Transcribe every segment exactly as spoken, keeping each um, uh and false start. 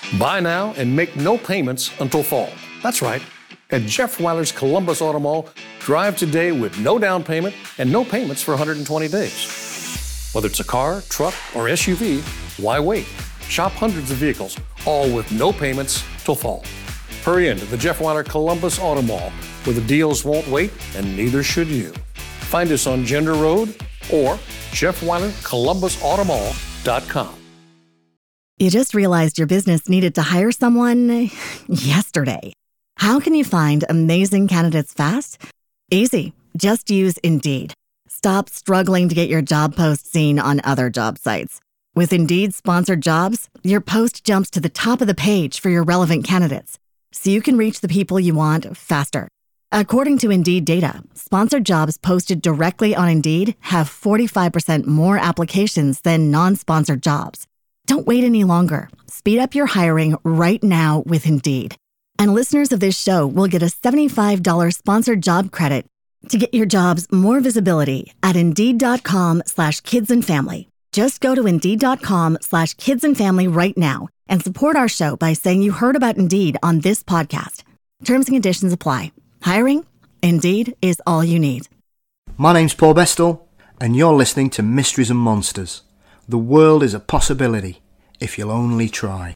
Buy now and make no payments until fall. That's right. At Jeff Weiler's Columbus Auto Mall, drive today with no down payment and no payments for one hundred twenty days. Whether it's a car, truck, or S U V, why wait? Shop hundreds of vehicles, all with no payments till fall. Hurry into the Jeff Weiler Columbus Auto Mall, where the deals won't wait and neither should you. Find us on Gender Road or Jeff Weiler Columbus Auto Mall dot com. You just realized your business needed to hire someone yesterday. How can you find amazing candidates fast? Easy. Just use Indeed. Stop struggling to get your job post seen on other job sites. With Indeed sponsored jobs, your post jumps to the top of the page for your relevant candidates, so you can reach the people you want faster. According to Indeed data, sponsored jobs posted directly on Indeed have forty-five percent more applications than non-sponsored jobs. Don't wait any longer. Speed up your hiring right now with Indeed. And listeners of this show will get a seventy-five dollars sponsored job credit to get your jobs more visibility at Indeed.com slash kids and family. Just go to Indeed.com slash kids and family right now and support our show by saying you heard about Indeed on this podcast. Terms and conditions apply. Hiring? Indeed is all you need. My name's Paul Bestel, and you're listening to Mysteries and Monsters. The world is a possibility if you'll only try.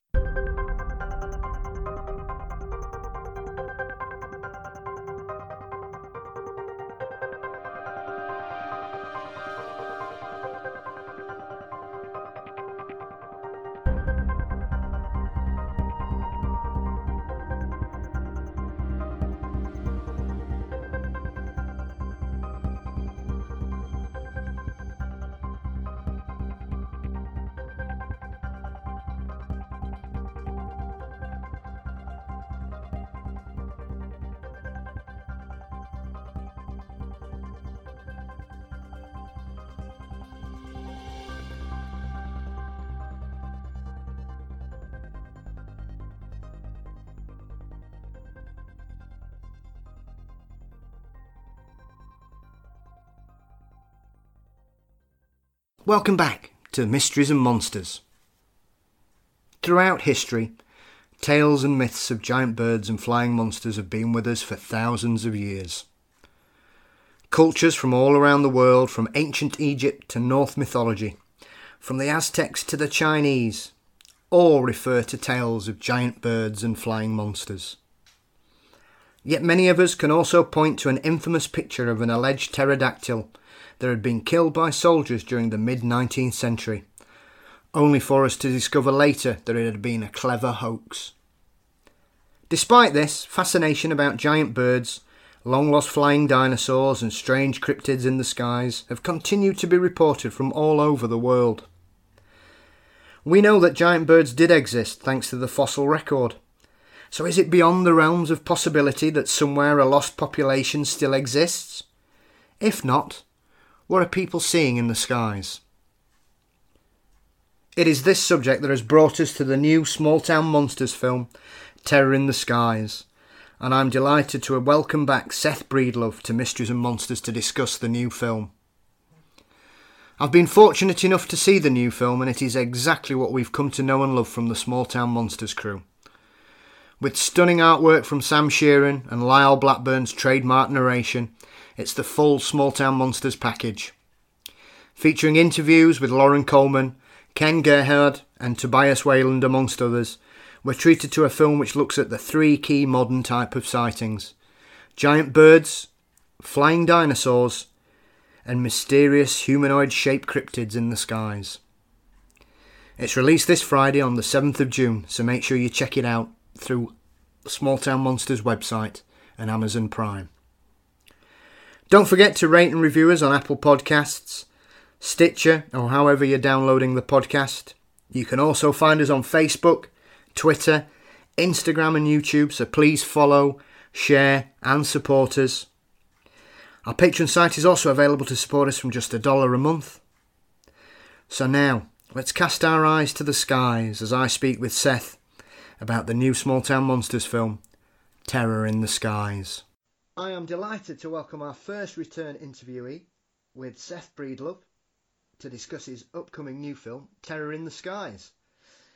Welcome back to Mysteries and Monsters. Throughout history, tales and myths of giant birds and flying monsters have been with us for thousands of years. Cultures from all around the world, from ancient Egypt to Norse mythology, from the Aztecs to the Chinese, all refer to tales of giant birds and flying monsters. Yet many of us can also point to an infamous picture of an alleged pterodactyl that had been killed by soldiers during the mid-nineteenth century, only for us to discover later that it had been a clever hoax. Despite this, fascination about giant birds, long-lost flying dinosaurs and strange cryptids in the skies have continued to be reported from all over the world. We know that giant birds did exist thanks to the fossil record. So is it beyond the realms of possibility that somewhere a lost population still exists? If not, what are people seeing in the skies? It is this subject that has brought us to the new Small Town Monsters film, Terror in the Skies, and I'm delighted to welcome back Seth Breedlove to Mysteries and Monsters to discuss the new film. I've been fortunate enough to see the new film, and it is exactly what we've come to know and love from the Small Town Monsters crew. With stunning artwork from Sam Sheeran and Lyle Blackburn's trademark narration, it's the full Small Town Monsters package. Featuring interviews with Lauren Coleman, Ken Gerhard and Tobias Wayland amongst others, we're treated to a film which looks at the three key modern type of sightings: giant birds, flying dinosaurs, and mysterious humanoid-shaped cryptids in the skies. It's released this Friday on the seventh of June, so make sure you check it out through the Small Town Monsters website and Amazon Prime. Don't forget to rate and review us on Apple Podcasts, Stitcher, or however you're downloading the podcast. You can also find us on Facebook, Twitter, Instagram and YouTube, so please follow, share and support us. Our Patreon site is also available to support us from just a dollar a month. So now, let's cast our eyes to the skies as I speak with Seth about the new Small Town Monsters film, Terror in the Skies. I am delighted to welcome our first return interviewee with Seth Breedlove to discuss his upcoming new film, Terror in the Skies.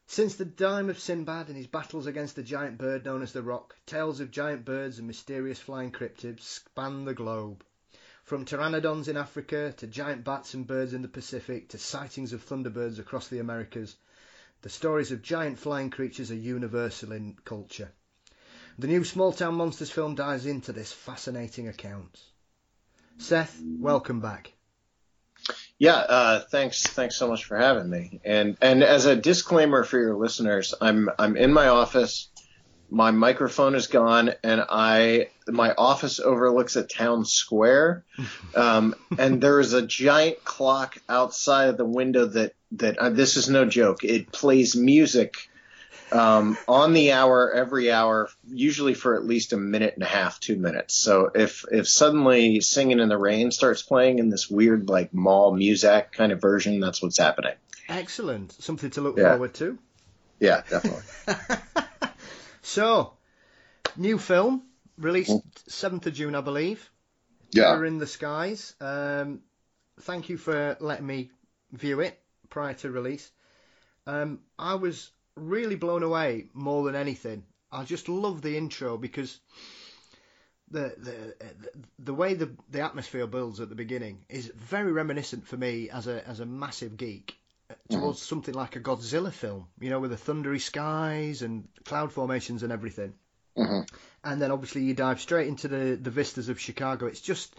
Since the time of Sinbad and his battles against the giant bird known as the Roc, tales of giant birds and mysterious flying cryptids span the globe. From pteranodons in Africa to giant bats and birds in the Pacific to sightings of thunderbirds across the Americas, the stories of giant flying creatures are universal in culture. The new Small Town Monsters film dives into this fascinating account. Seth, welcome back. Yeah, uh, thanks. Thanks so much for having me. And and as a disclaimer for your listeners, I'm I'm in my office. My microphone is gone, and I my office overlooks a town square. Um, and there is a giant clock outside of the window that that uh, this is no joke. It plays music um, on the hour every hour, usually for at least a minute and a half, two minutes. So if if suddenly Singing in the Rain starts playing in this weird like mall music kind of version, that's what's happening. Excellent. Something to look Yeah. forward to. Yeah, definitely. So, new film, released seventh of June, I believe. Yeah. Terror in the Skies. Um, thank you for letting me view it prior to release. Um, I was really blown away more than anything. I just love the intro because the the the way the the atmosphere builds at the beginning is very reminiscent for me as a as a massive geek towards mm-hmm. something like a Godzilla film, you know, with the thundery skies and cloud formations and everything. Mm-hmm. And then obviously you dive straight into the the vistas of Chicago. It's just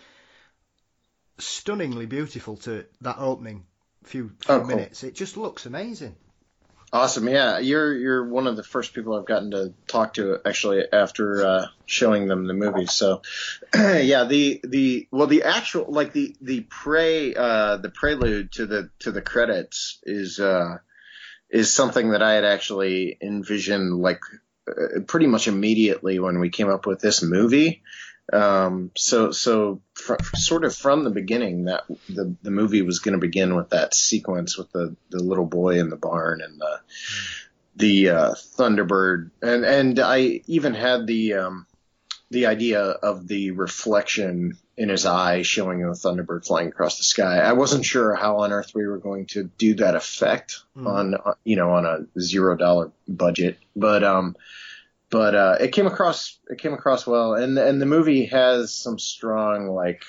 stunningly beautiful to that opening few, few oh, cool. minutes. It just looks amazing. Awesome. Yeah, you're you're one of the first people I've gotten to talk to actually after uh, showing them the movie. So, yeah, the the well, the actual like the the pre uh, the prelude to the to the credits is uh, is something that I had actually envisioned like uh, pretty much immediately when we came up with this movie. Um, so, so fr- sort of from the beginning that the, the movie was going to begin with that sequence with the, the little boy in the barn and the, the, uh, Thunderbird. And, and I even had the, um, the idea of the reflection in his eye showing the Thunderbird flying across the sky. I wasn't sure how on earth we were going to do that effect mm. on, you know, on a zero dollar budget, but, um, But uh, it came across it came across well, and and the movie has some strong like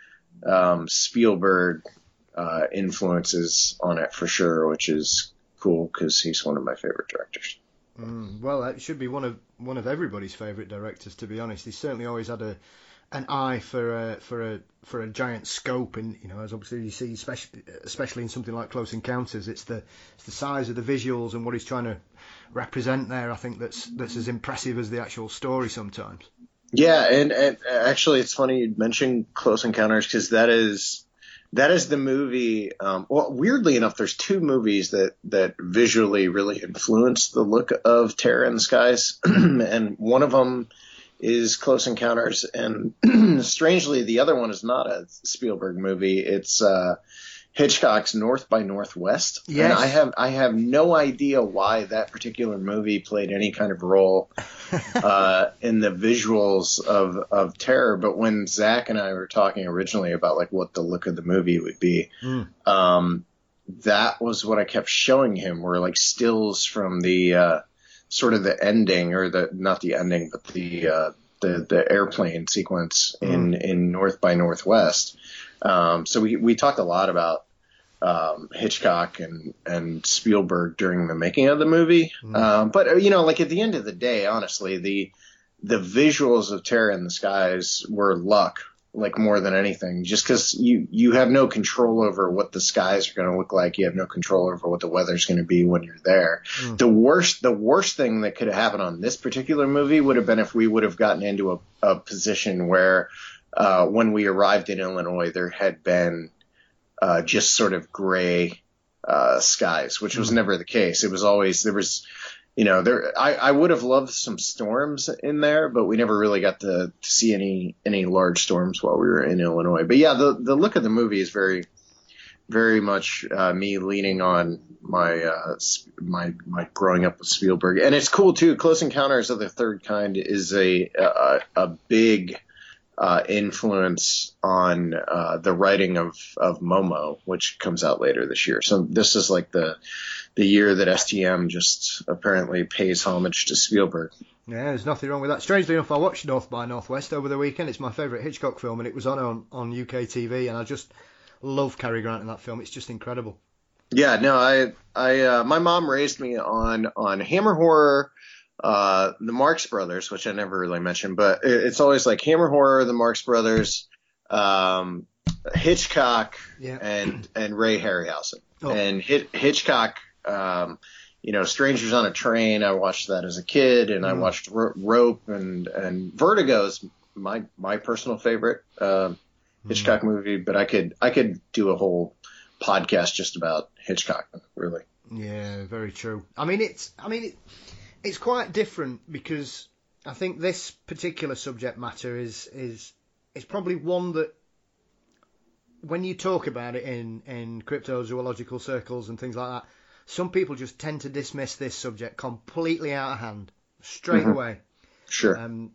um, Spielberg uh, influences on it for sure, which is cool because he's one of my favorite directors. Mm, well, it should be one of one of everybody's favorite directors, to be honest. He's certainly always had a an eye for a for a for a giant scope, and you know, as obviously you see, especially especially in something like Close Encounters, it's the it's the size of the visuals and what he's trying to represent there. I think that's that's as impressive as the actual story sometimes. Yeah, and, and actually, it's funny you mentioned Close Encounters because that is that is the movie. Um, well, weirdly enough, there's two movies that that visually really influence the look of Terror in the Skies, and one of them is Close Encounters, and strangely, the other one is not a Spielberg movie. It's uh, Hitchcock's North by Northwest. Yes. And I have I have no idea why that particular movie played any kind of role uh, in the visuals of of Terror. But when Zach and I were talking originally about like what the look of the movie would be, mm. um, that was what I kept showing him, were like stills from the uh, sort of the ending, or the not the ending, but the uh, the the airplane sequence in mm. in North by Northwest. Um, so we we talked a lot about um, Hitchcock and and Spielberg during the making of the movie. Mm. Um, but you know, like at the end of the day, honestly, the the visuals of Terror in the Skies were luck, like more than anything, just because you, you have no control over what the skies are going to look like. You have no control over what the weather's going to be when you're there. Mm. The worst, the worst thing that could have happened on this particular movie would have been if we would have gotten into a, a position where, uh, when we arrived in Illinois, there had been, uh, just sort of gray, uh, skies, which was mm. never the case. It was always, there was, You know, there. I, I would have loved some storms in there, but we never really got to, to see any any large storms while we were in Illinois. But yeah, the the look of the movie is very, very much uh, me leaning on my uh, my my growing up with Spielberg, and it's cool too. Close Encounters of the Third Kind is a a, a big uh, influence on uh, the writing of of Momo, which comes out later this year. So this is like the the year that S T M just apparently pays homage to Spielberg. Yeah, there's nothing wrong with that. Strangely enough, I watched North by Northwest over the weekend. It's my favourite Hitchcock film, and it was on, on on U K T V, and I just love Cary Grant in that film. It's just incredible. Yeah, no, I, I, uh, my mom raised me on on Hammer horror, uh, the Marx Brothers, which I never really mentioned, but it, it's always like Hammer horror, the Marx Brothers, um, Hitchcock, yeah. and and Ray Harryhausen. Oh. And Hit, Hitchcock, um, you know, Strangers on a Train. I watched that as a kid, and mm. I watched Ro- Rope and and Vertigo's my my personal favorite uh, Hitchcock mm. movie. But I could I could do a whole podcast just about Hitchcock, really. Yeah, very true. I mean, it's I mean it, it's quite different because I think this particular subject matter is is is probably one that, when you talk about it in, in cryptozoological circles and things like that, some people just tend to dismiss this subject completely out of hand, straight mm-hmm. away. Sure. Um,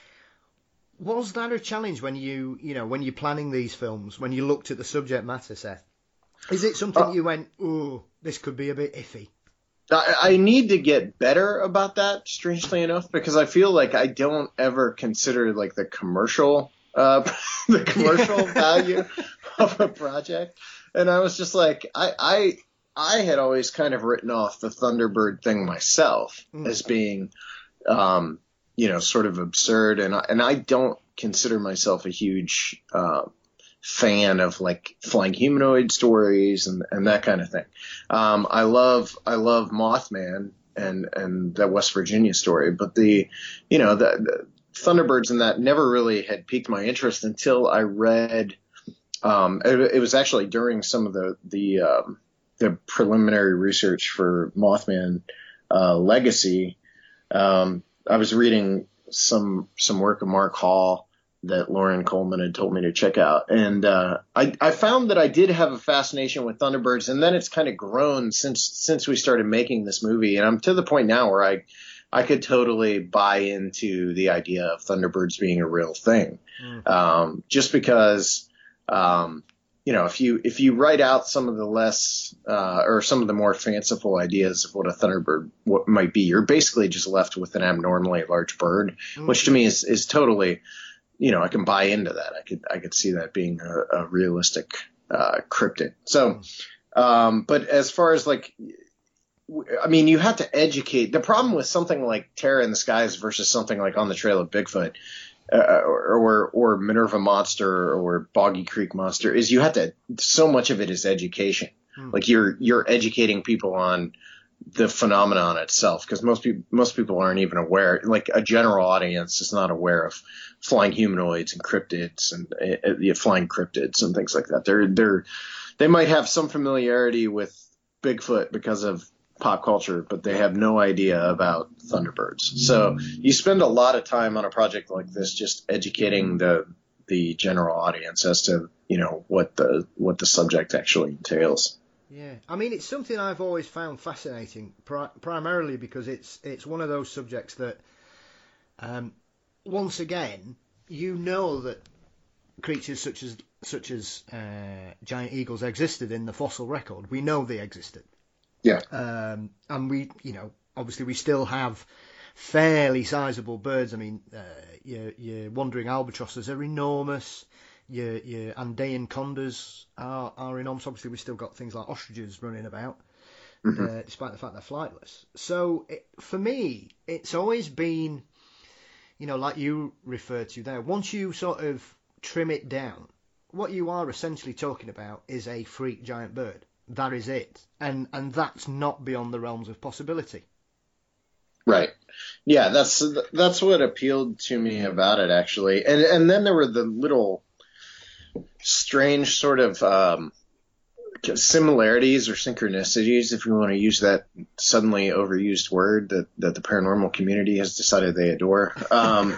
was that a challenge when you, you know, when you're planning these films, when you looked at the subject matter, Seth? Is it something uh, you went, ooh, this could be a bit iffy? I, I need to get better about that, strangely enough, because I feel like I don't ever consider like the commercial Uh, the commercial value of a project. And I was just like, I, I, I had always kind of written off the Thunderbird thing myself mm. as being, um, you know, sort of absurd. And I, and I don't consider myself a huge, uh, fan of like flying humanoid stories and, and that kind of thing. Um, I love, I love Mothman and, and the West Virginia story, but the, you know, the, the Thunderbirds and that never really had piqued my interest until I read. Um, it, it was actually during some of the the um, the preliminary research for Mothman uh, Legacy. Um, I was reading some some work of Mark Hall that Lauren Coleman had told me to check out, and uh, I, I found that I did have a fascination with Thunderbirds, and then it's kind of grown since since we started making this movie, and I'm to the point now where I. I could totally buy into the idea of Thunderbirds being a real thing. Mm. Um, just because, um, you know, if you, if you write out some of the less, uh, or some of the more fanciful ideas of what a Thunderbird what might be, you're basically just left with an abnormally large bird, mm. which to me is, is totally, you know, I can buy into that. I could, I could see that being a, a realistic, uh, cryptid. So, um, but as far as like, I mean, you have to educate. The problem with something like Terror in the Skies versus something like On the Trail of Bigfoot, uh, or, or or Minerva Monster or Boggy Creek Monster is you have to. So much of it is education. Hmm. Like you're you're educating people on the phenomenon itself, because most people most people aren't even aware. Like a general audience is not aware of flying humanoids and cryptids and uh, flying cryptids and things like that. They're they're they might have some familiarity with Bigfoot because of pop culture, but they have no idea about Thunderbirds. So you spend a lot of time on a project like this just educating the the general audience as to, you know, what the what the subject actually entails. Yeah, I mean, it's something I've always found fascinating, pri- primarily because it's it's one of those subjects that, um, once again, you know that creatures such as such as uh, giant eagles existed in the fossil record. We know they existed. Yeah. Um, and we, you know, obviously we still have fairly sizable birds. I mean, uh, your, your wandering albatrosses are enormous. Your, your Andean condors are, are enormous. Obviously, we've still got things like ostriches running about, mm-hmm. uh, despite the fact they're flightless. So it, for me, it's always been, you know, like you referred to there, once you sort of trim it down, what you are essentially talking about is a freak giant bird. That is it. And and that's not beyond the realms of possibility. Right. Yeah, that's that's what appealed to me about it, actually. And and then there were the little strange sort of um, similarities or synchronicities, if you want to use that suddenly overused word that, that the paranormal community has decided they adore. Um,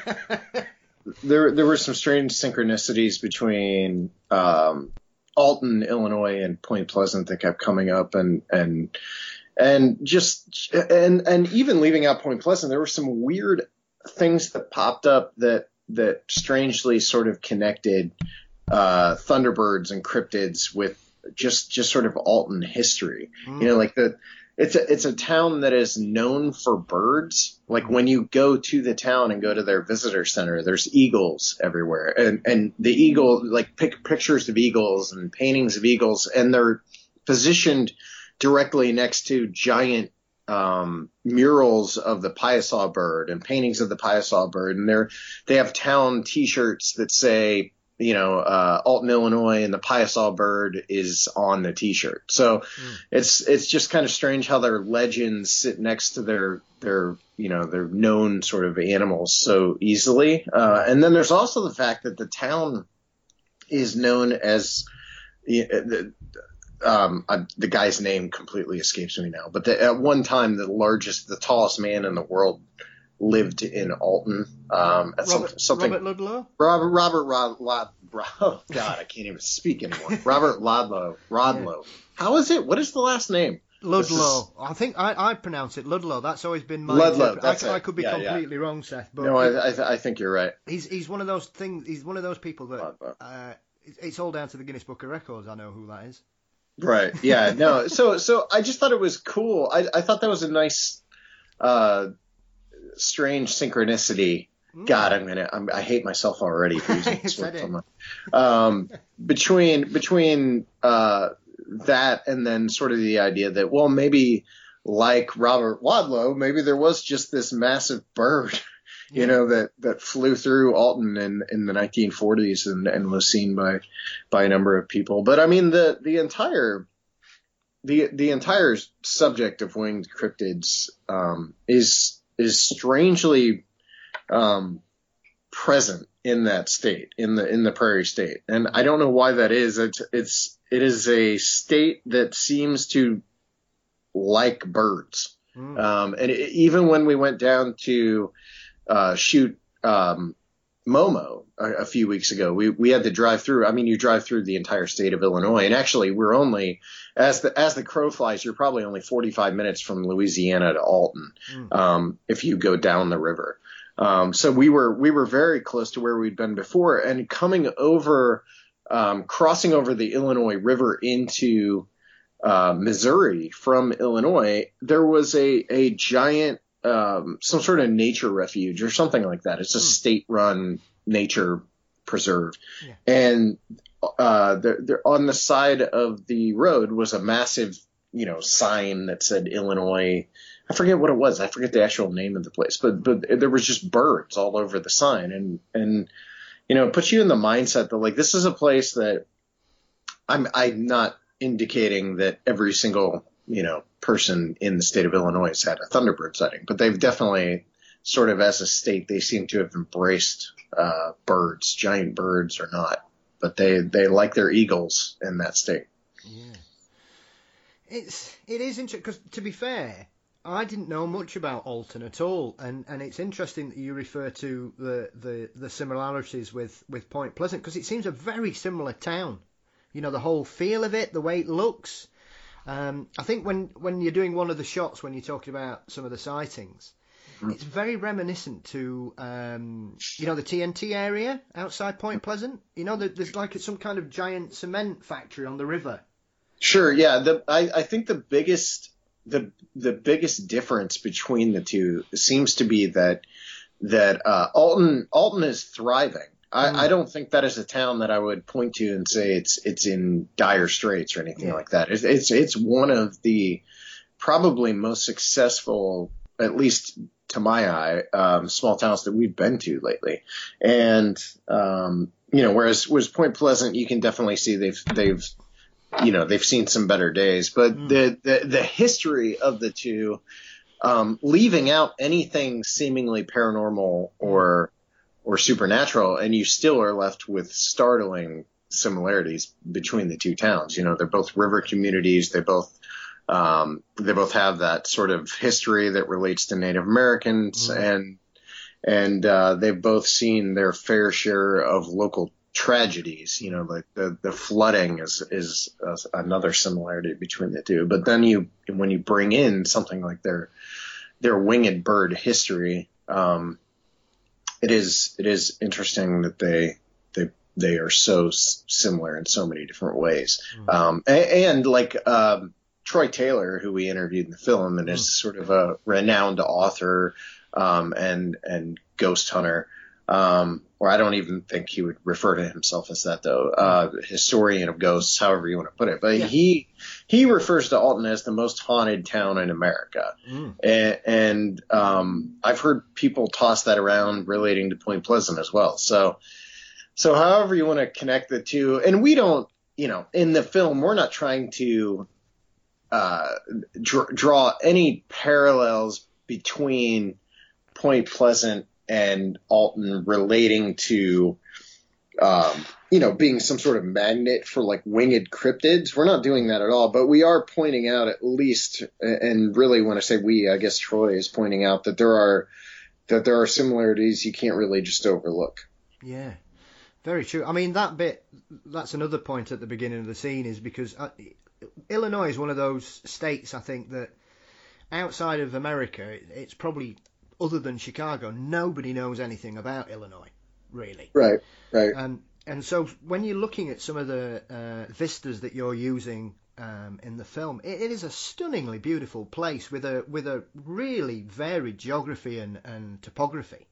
there there were some strange synchronicities between um, Alton, Illinois, and Point Pleasant that kept coming up, and and and just and and even leaving out Point Pleasant, there were some weird things that popped up that that strangely sort of connected uh, Thunderbirds and cryptids with just just sort of Alton history. Mm. You know, like the it's a it's a town that is known for birds. Like when you go to the town and go to their visitor center, there's eagles everywhere, and and the eagle, like pic- pictures of eagles and paintings of eagles, and they're positioned directly next to giant um, murals of the Piasaw bird and paintings of the Piasaw bird, and they're they have town T-shirts that say, you know, uh, Alton, Illinois, and the Piasaw bird is on the T-shirt. So mm. it's it's just kind of strange how their legends sit next to their their you know their known sort of animals so easily. Uh, and then there's also the fact that the town is known as the um, uh, the guy's name completely escapes me now, but the, at one time the largest, the tallest man in the world lived in Alton. Um, at Robert, some, something. Robert Ludlow? Robert, Robert, Rod, Lod, oh God, I can't even speak anymore. Robert Lodlow, Rodlow. Yeah. How is it? What is the last name? Ludlow. Is... I think I, I pronounce it Ludlow. That's always been my Ludlow. I, I could be yeah, completely yeah. wrong, Seth. But no, I, I, th- I think you're right. He's he's one of those things. He's one of those people that uh, it's all down to the Guinness Book of Records. I know who that is. Right. Yeah. No. So so I just thought it was cool. I I thought that was a nice, uh, strange synchronicity. Mm. God, I'm gonna. I'm, I hate myself already for using this word so much. Um, between between uh that and then sort of the idea that, well, maybe like Robert Wadlow, maybe there was just this massive bird, you yeah. know, that that flew through Alton in in the nineteen forties and and was seen by by a number of people. But I mean, the the entire the the entire subject of winged cryptids um, is is strangely um, present in that state, in the in the prairie state, and I don't know why that is. It's it's it is a state that seems to like birds, mm. um, and it, even when we went down to uh, shoot um, Momo a, a few weeks ago, we we had to drive through. I mean, you drive through the entire state of Illinois, and actually, we're only as the as the crow flies, you're probably only forty-five minutes from Louisiana to Alton, mm. um, if you go down the river. Um, so we were we were very close to where we'd been before, and coming over, um, crossing over the Illinois River into uh, Missouri from Illinois, there was a a giant um, some sort of nature refuge or something like that. It's a mm. state-run nature preserve, yeah. and uh, there, there, on the side of the road was a massive, you know, sign that said Illinois. I forget what it was. I forget the actual name of the place, but but there was just birds all over the sign, and and you know, it puts you in the mindset that, like, this is a place that I'm I'm not indicating that every single, you know, person in the state of Illinois has had a Thunderbird sighting, but they've definitely sort of, as a state, they seem to have embraced uh, birds, giant birds or not, but they they like their eagles in that state. Yeah, it's it is interesting because, to be fair, I didn't know much about Alton at all, and, and it's interesting that you refer to the, the, the similarities with, with Point Pleasant, because it seems a very similar town. You know, the whole feel of it, the way it looks. Um, I think when, when you're doing one of the shots, when you're talking about some of the sightings, mm. it's very reminiscent to, um, you know, the T N T area outside Point Pleasant. You know, there's like some kind of giant cement factory on the river. Sure, yeah. The, I, I think the biggest... The the biggest difference between the two seems to be that that uh, Alton Alton is thriving. I, mm. I don't think that is a town that I would point to and say it's it's in dire straits or anything yeah. like that. It's, it's it's one of the probably most successful, at least to my eye, um, small towns that we've been to lately. And um, you know, whereas whereas Point Pleasant, you can definitely see they've they've you know, they've seen some better days, but mm. the, the, the history of the two, um, leaving out anything seemingly paranormal or, or supernatural, and you still are left with startling similarities between the two towns. You know, they're both river communities. They both, um, they both have that sort of history that relates to Native Americans, mm. and, and, uh, they've both seen their fair share of local tragedies. You know, like the, the flooding is, is uh, another similarity between the two. But then you, when you bring in something like their, their winged bird history, um, it is, it is interesting that they, they they are so s- similar in so many different ways. Mm. Um, and, and like um, Troy Taylor, who we interviewed in the film, and mm. is sort of a renowned author um, and and ghost hunter. Um, or I don't even think he would refer to himself as that, though. Uh, historian of ghosts, however you want to put it. But yeah. he he refers to Alton as the most haunted town in America. Mm. And, and um, I've heard people toss that around relating to Point Pleasant as well. So, so however you want to connect the two. And we don't, you know, in the film, we're not trying to uh, dr- draw any parallels between Point Pleasant and Alton relating to, um, you know, being some sort of magnet for like winged cryptids. We're not doing that at all, but we are pointing out at least, and really when I say we, I guess Troy is pointing out that there are, that there are similarities you can't really just overlook. Yeah, very true. I mean, that bit, that's another point at the beginning of the scene is because uh, Illinois is one of those states, I think, that outside of America, it's probably, other than Chicago, nobody knows anything about Illinois, really. Right, right. And and so when you're looking at some of the uh, vistas that you're using um, in the film, it, it is a stunningly beautiful place with a with a really varied geography and, and topography.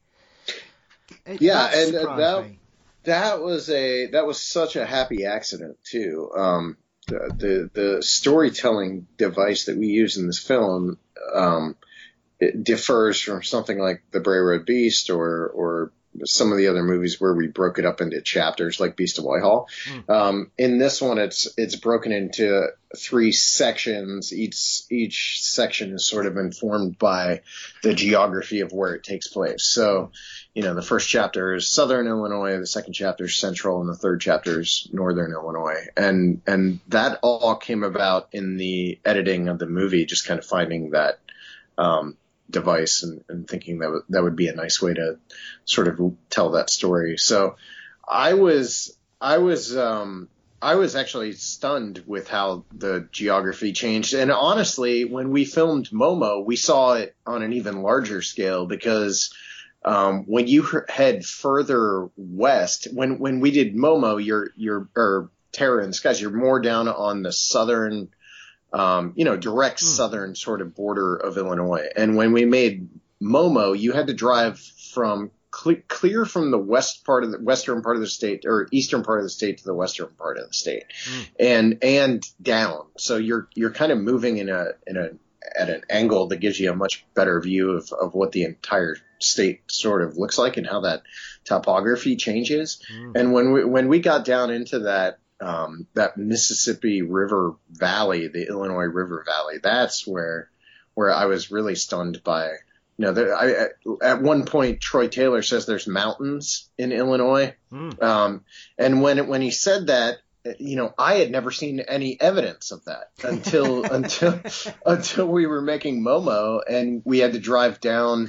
It, yeah, and that me. that was a that was such a happy accident too. Um, the, the the storytelling device that we use in this film. Um, It differs from something like The Bray Road Beast or or some of the other movies where we broke it up into chapters like Beast of Whitehall. Mm. Um, in this one, it's it's broken into three sections. Each each section is sort of informed by the geography of where it takes place. So, you know, the first chapter is Southern Illinois, the second chapter is Central, and the third chapter is Northern Illinois. And and that all came about in the editing of the movie, just kind of finding that um, device and, and thinking that w- that would be a nice way to sort of tell that story. So I was I was um, I was actually stunned with how the geography changed. And honestly, when we filmed Momo, we saw it on an even larger scale because um, when you head further west, when when we did Momo, you're you're or Terror in the Skies, you're more down on the southern. Um, you know, direct mm. southern sort of border of Illinois. And when we made Momo, you had to drive from cle- clear from the west part of the western part of the state or eastern part of the state to the western part of the state mm. and, and down. So you're, you're kind of moving in a, in a, at an angle that gives you a much better view of, of what the entire state sort of looks like and how that topography changes. Mm. And when we, when we got down into that, Um, that Mississippi River Valley, the Illinois River Valley, that's where where I was really stunned by, you know, there, I, at one point Troy Taylor says there's mountains in Illinois. Mm. Um, and when when he said that, you know, I had never seen any evidence of that until until until we were making Momo and we had to drive down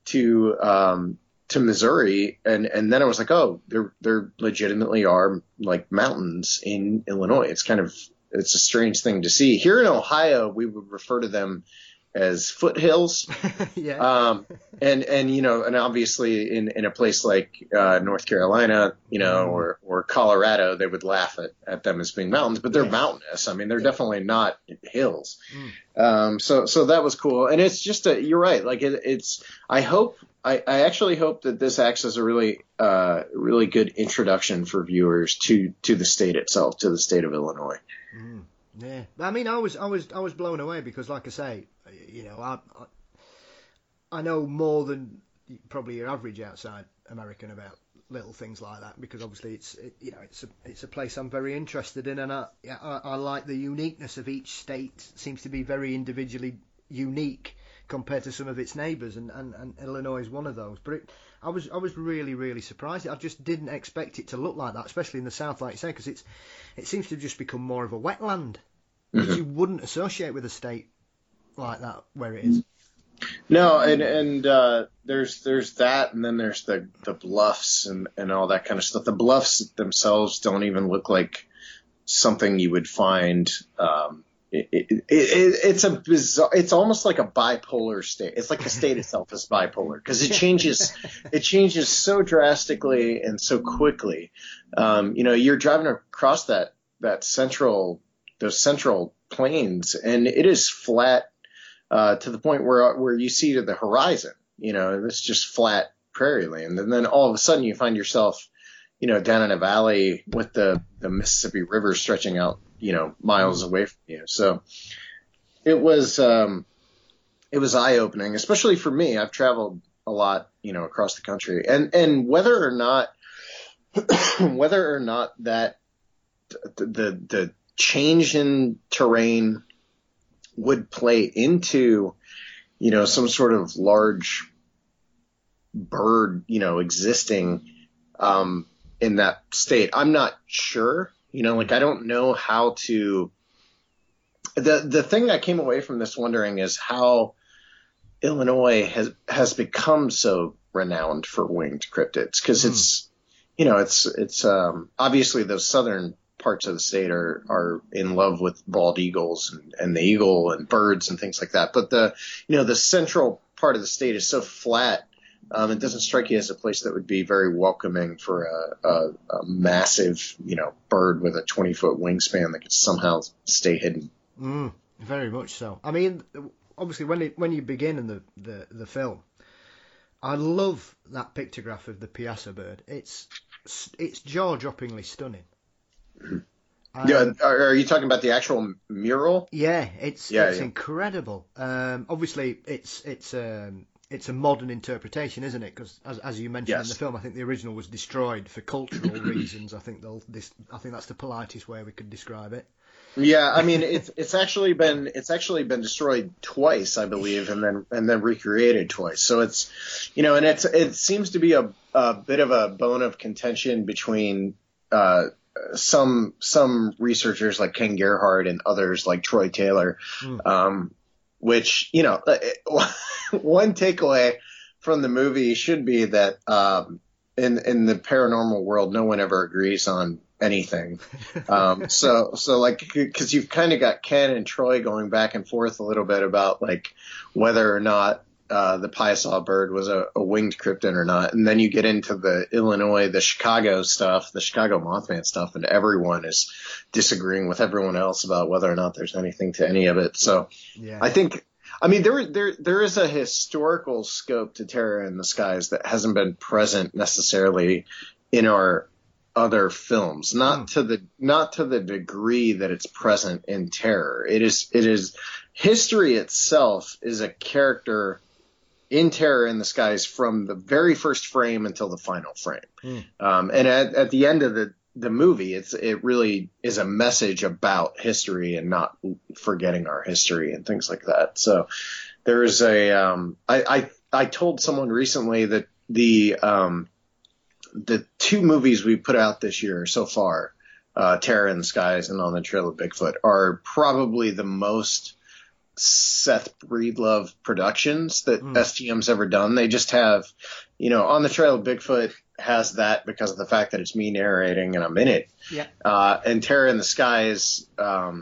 to um, to Missouri, and, and then I was like, oh, there there legitimately are like mountains in Illinois. It's kind of it's a strange thing to see. Here in Ohio, we would refer to them as foothills. yeah. Um, and and you know, and obviously in, in a place like uh, North Carolina, you know, mm. or or Colorado, they would laugh at, at them as being mountains, but they're yeah. mountainous. I mean, they're yeah. definitely not hills. Mm. Um, so so that was cool, and it's just a you're right. Like it, it's I hope. I, I actually hope that this acts as a really, uh, really good introduction for viewers to, to the state itself, to the state of Illinois. Mm, yeah, I mean, I was, I was, I was blown away because, like I say, you know, I, I, I know more than probably your average outside American about little things like that because obviously it's, it, you know, it's a, it's a place I'm very interested in, and I, I, I like the uniqueness of each state. It seems to be very individually unique compared to some of its neighbours, and, and, and Illinois is one of those. But it, I was I was really really surprised. I just didn't expect it to look like that, especially in the south, like you say, because it's it seems to have just become more of a wetland, mm-hmm. which you wouldn't associate with a state like that where it is. No, and and uh, there's there's that, and then there's the the bluffs and, and all that kind of stuff. The bluffs themselves don't even look like something you would find. Um, it, it, it, it's a bizarre, it's almost like a bipolar state. It's like the state itself is bipolar because it changes, it changes so drastically and so quickly. Um, you know, you're driving across that, that central, those central plains and it is flat, uh, to the point where, where you see to the horizon, you know, it's just flat prairie land. And then all of a sudden you find yourself, you know, down in a valley with the, the Mississippi River stretching out, you know, miles away from you. So it was, um, it was eye opening, especially for me. I've traveled a lot, you know, across the country and, and whether or not, whether or not that the, the, the change in terrain would play into, you know, some sort of large bird, you know, existing, um, in that state. I'm not sure. You know, like I don't know how to. The the thing I came away from this wondering is how Illinois has has become so renowned for winged cryptids because mm. it's, you know, it's it's um, obviously those southern parts of the state are are in love with bald eagles and, and the eagle and birds and things like that. But the you know the central part of the state is so flat. Um, it doesn't strike you as a place that would be very welcoming for a, a, a massive, you know, bird with a twenty foot wingspan that could somehow stay hidden. Mm, very much so. I mean, obviously, when it, when you begin in the, the, the film, I love that pictograph of the Piasa bird. It's it's jaw droppingly stunning. Mm-hmm. Um, yeah, are, are you talking about the actual mural? Yeah, it's yeah, it's yeah. incredible. Um, obviously, it's it's. Um, It's a modern interpretation, isn't it? Because, as, as you mentioned yes. in the film, I think the original was destroyed for cultural reasons. I think they'll. This, I think that's the politest way we could describe it. Yeah, I mean, it's it's actually been it's actually been destroyed twice, I believe, and then and then recreated twice. So it's, you know, and it's it seems to be a, a bit of a bone of contention between uh, some some researchers like Ken Gerhard and others like Troy Taylor. Mm. Um, Which, you know, one takeaway from the movie should be that um, in in the paranormal world, no one ever agrees on anything. Um, so, so like, because you've kind of got Ken and Troy going back and forth a little bit about like whether or not uh, the Piasa bird was a, a winged cryptid or not, and then you get into the Illinois, the Chicago stuff, the Chicago Mothman stuff, and everyone is disagreeing with everyone else about whether or not there's anything to any of it. So, yeah. I think, I mean, there there there is a historical scope to Terror in the Skies that hasn't been present necessarily in our other films, not mm. to the not to the degree that it's present in Terror. It is it is history itself is a character in Terror in the Skies from the very first frame until the final frame. Mm. Um, and at, at the end of the, the movie, it's it really is a message about history and not forgetting our history and things like that. So there's a um, I, I I told someone recently that the um, the two movies we put out this year so far, uh, Terror in the Skies and On the Trail of Bigfoot, are probably the most Seth Breedlove productions that mm. S T M's ever done. They just have, you know, On the Trail of Bigfoot has that because of the fact that it's me narrating and I'm in it. Yeah. Uh, and Terror in the Skies um,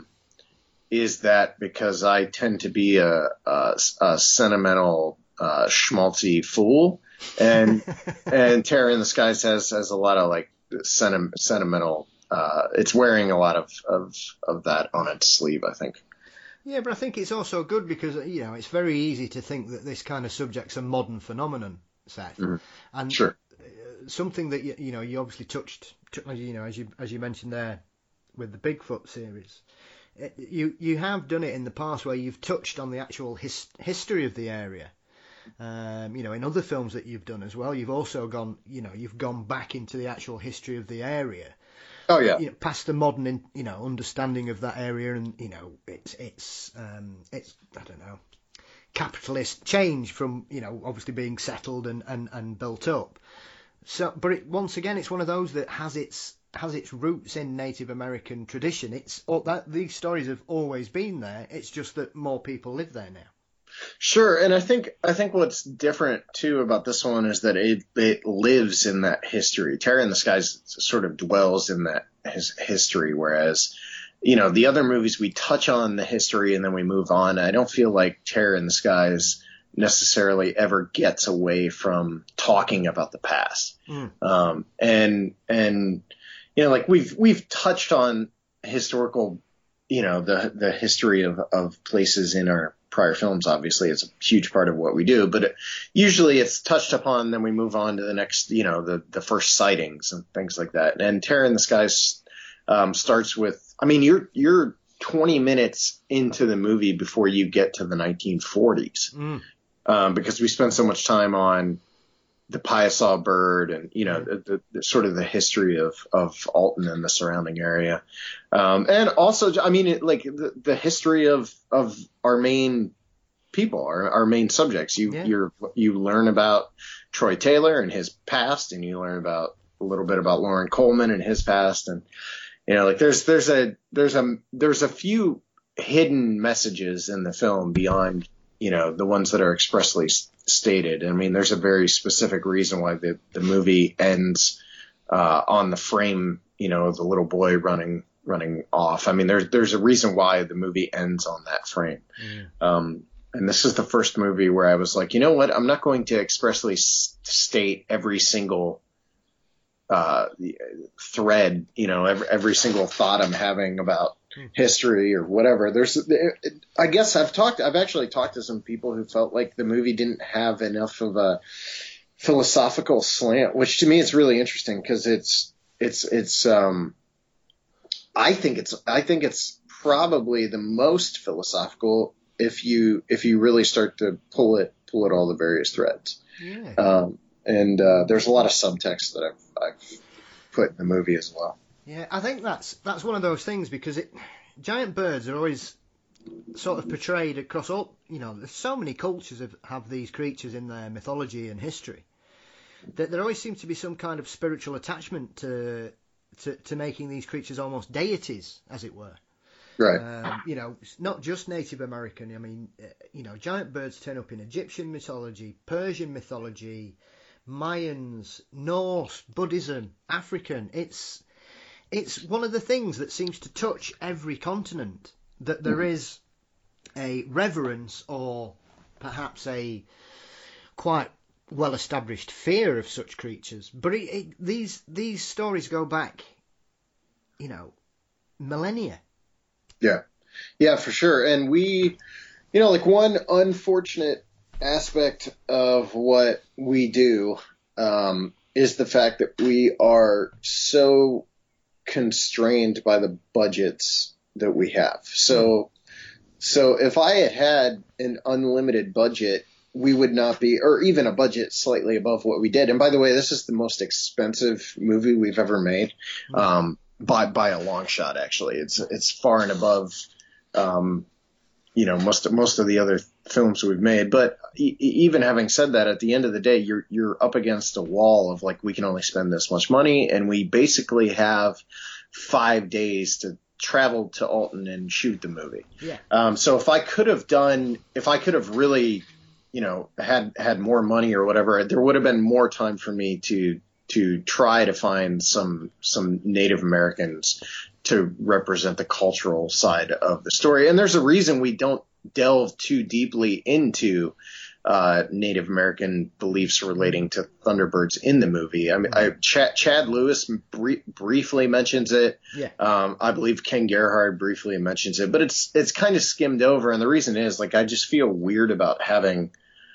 is that because I tend to be a, a, a sentimental uh, schmaltzy fool, and and Terror in the Skies has has a lot of like senti- sentimental. Uh, it's wearing a lot of, of of that on its sleeve, I think. Yeah, but I think it's also good because, you know, it's very easy to think that this kind of subject's a modern phenomenon, Seth. Mm-hmm. And sure. something that, you, you know, you obviously touched, you know, as you as you mentioned there with the Bigfoot series, you you have done it in the past where you've touched on the actual his, history of the area. Um, you know, in other films that you've done as well, you've also gone, you know, you've gone back into the actual history of the area. Oh yeah. You know, past the modern, you know, understanding of that area, and you know, it's it's um, it's I don't know, capitalist change from, you know, obviously being settled and, and, and built up. So, but it, once again, it's one of those that has its has its roots in Native American tradition. It's all that these stories have always been there. It's just that more people live there now. Sure, and I think I think what's different too about this one is that it it lives in that history. Terror in the Skies sort of dwells in that his history, whereas you know, the other movies we touch on the history and then we move on. I don't feel like Terror in the Skies necessarily ever gets away from talking about the past. Mm. Um, and, and, you know, like we've, we've touched on historical, you know, the, the history of, of places in our prior films. Obviously it's a huge part of what we do, but it, usually it's touched upon, then we move on to the next, you know, the, the first sightings and things like that. And Terror in the Skies, um, starts with, I mean, you're, you're twenty minutes into the movie before you get to the nineteen forties. Mm. Um, because we spend so much time on the Piasaw bird and, you know, the, the, the sort of the history of, of Alton and the surrounding area. Um, and also, I mean, it, like the, the history of, of our main people, our, our main subjects. You, yeah. you're, you learn about Troy Taylor and his past, and you learn about a little bit about Lauren Coleman and his past. And, you know, like there's, there's a, there's a, there's a few hidden messages in the film beyond, you know, the ones that are expressly stated. I mean, there's a very specific reason why the, the movie ends uh, on the frame, you know, the little boy running running off. I mean, there's there's a reason why the movie ends on that frame. Mm. Um, and this is the first movie where I was like, you know what? I'm not going to expressly s- state every single uh, thread, you know, every, every single thought I'm having about history or whatever. There's, I guess I've talked, I've actually talked to some people who felt like the movie didn't have enough of a philosophical slant, which to me is really interesting because it's, it's, it's, um, I think it's, I think it's probably the most philosophical if you, if you really start to pull it, pull it all the various threads. Yeah. Um, and, uh, there's a lot of subtext that I've, I've put in the movie as well. Yeah, I think that's that's one of those things because it, giant birds are always sort of portrayed across all, you know, there's so many cultures that have these creatures in their mythology and history that there always seems to be some kind of spiritual attachment to to, to making these creatures almost deities, as it were. Right. Um, you know, not just Native American. I mean, you know, giant birds turn up in Egyptian mythology, Persian mythology, Mayans, Norse, Buddhism, African. It's It's one of the things that seems to touch every continent, that there is a reverence or perhaps a quite well-established fear of such creatures. But it, it, these these stories go back, you know, millennia. Yeah, yeah, for sure. And we, you know, like one unfortunate aspect of what we do um, is the fact that we are so constrained by the budgets that we have. So, so if I had had an unlimited budget, we would not be, or even a budget slightly above what we did. And by the way, this is the most expensive movie we've ever made, um, by, by a long shot, actually. It's, it's far and above, um, you know, most, most of the other films we've made. But e- even having said that, at the end of the day, you're, you're up against a wall of like, we can only spend this much money. And we basically have five days to travel to Alton and shoot the movie. Yeah. Um, so if I could have done, if I could have really, you know, had, had more money or whatever, there would have been more time for me to, to try to find some, some Native Americans to represent the cultural side of the story. And there's a reason we don't delve too deeply into uh, Native American beliefs relating to Thunderbirds in the movie. I mean, I, Chad, Chad Lewis br- briefly mentions it. Yeah. Um, I believe Ken Gerhard briefly mentions it, but it's it's kind of skimmed over. And the reason is, like, I just feel weird about having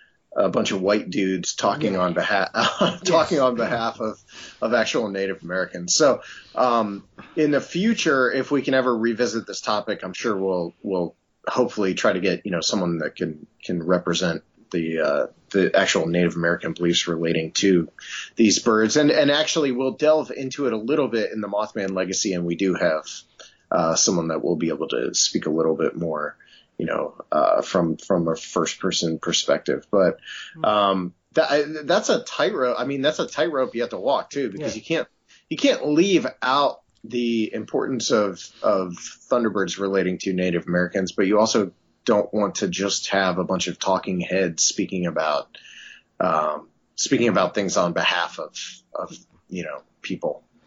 a bunch of white dudes talking yeah. on behalf talking yes. on behalf of, of actual Native Americans. So um, in the future, if we can ever revisit this topic, I'm sure we'll we'll hopefully try to get, you know, someone that can can represent the uh, the actual Native American beliefs relating to these birds. And and actually we'll delve into it a little bit in the Mothman Legacy, and we do have uh, someone that will be able to speak a little bit more, you know, uh, from, from a first person perspective. But, um, that, that's a tightrope. I mean, that's a tightrope you have to walk too, because yeah. you can't, you can't leave out the importance of, of Thunderbirds relating to Native Americans, but you also don't want to just have a bunch of talking heads speaking about, um, speaking about things on behalf of, of, you know, people.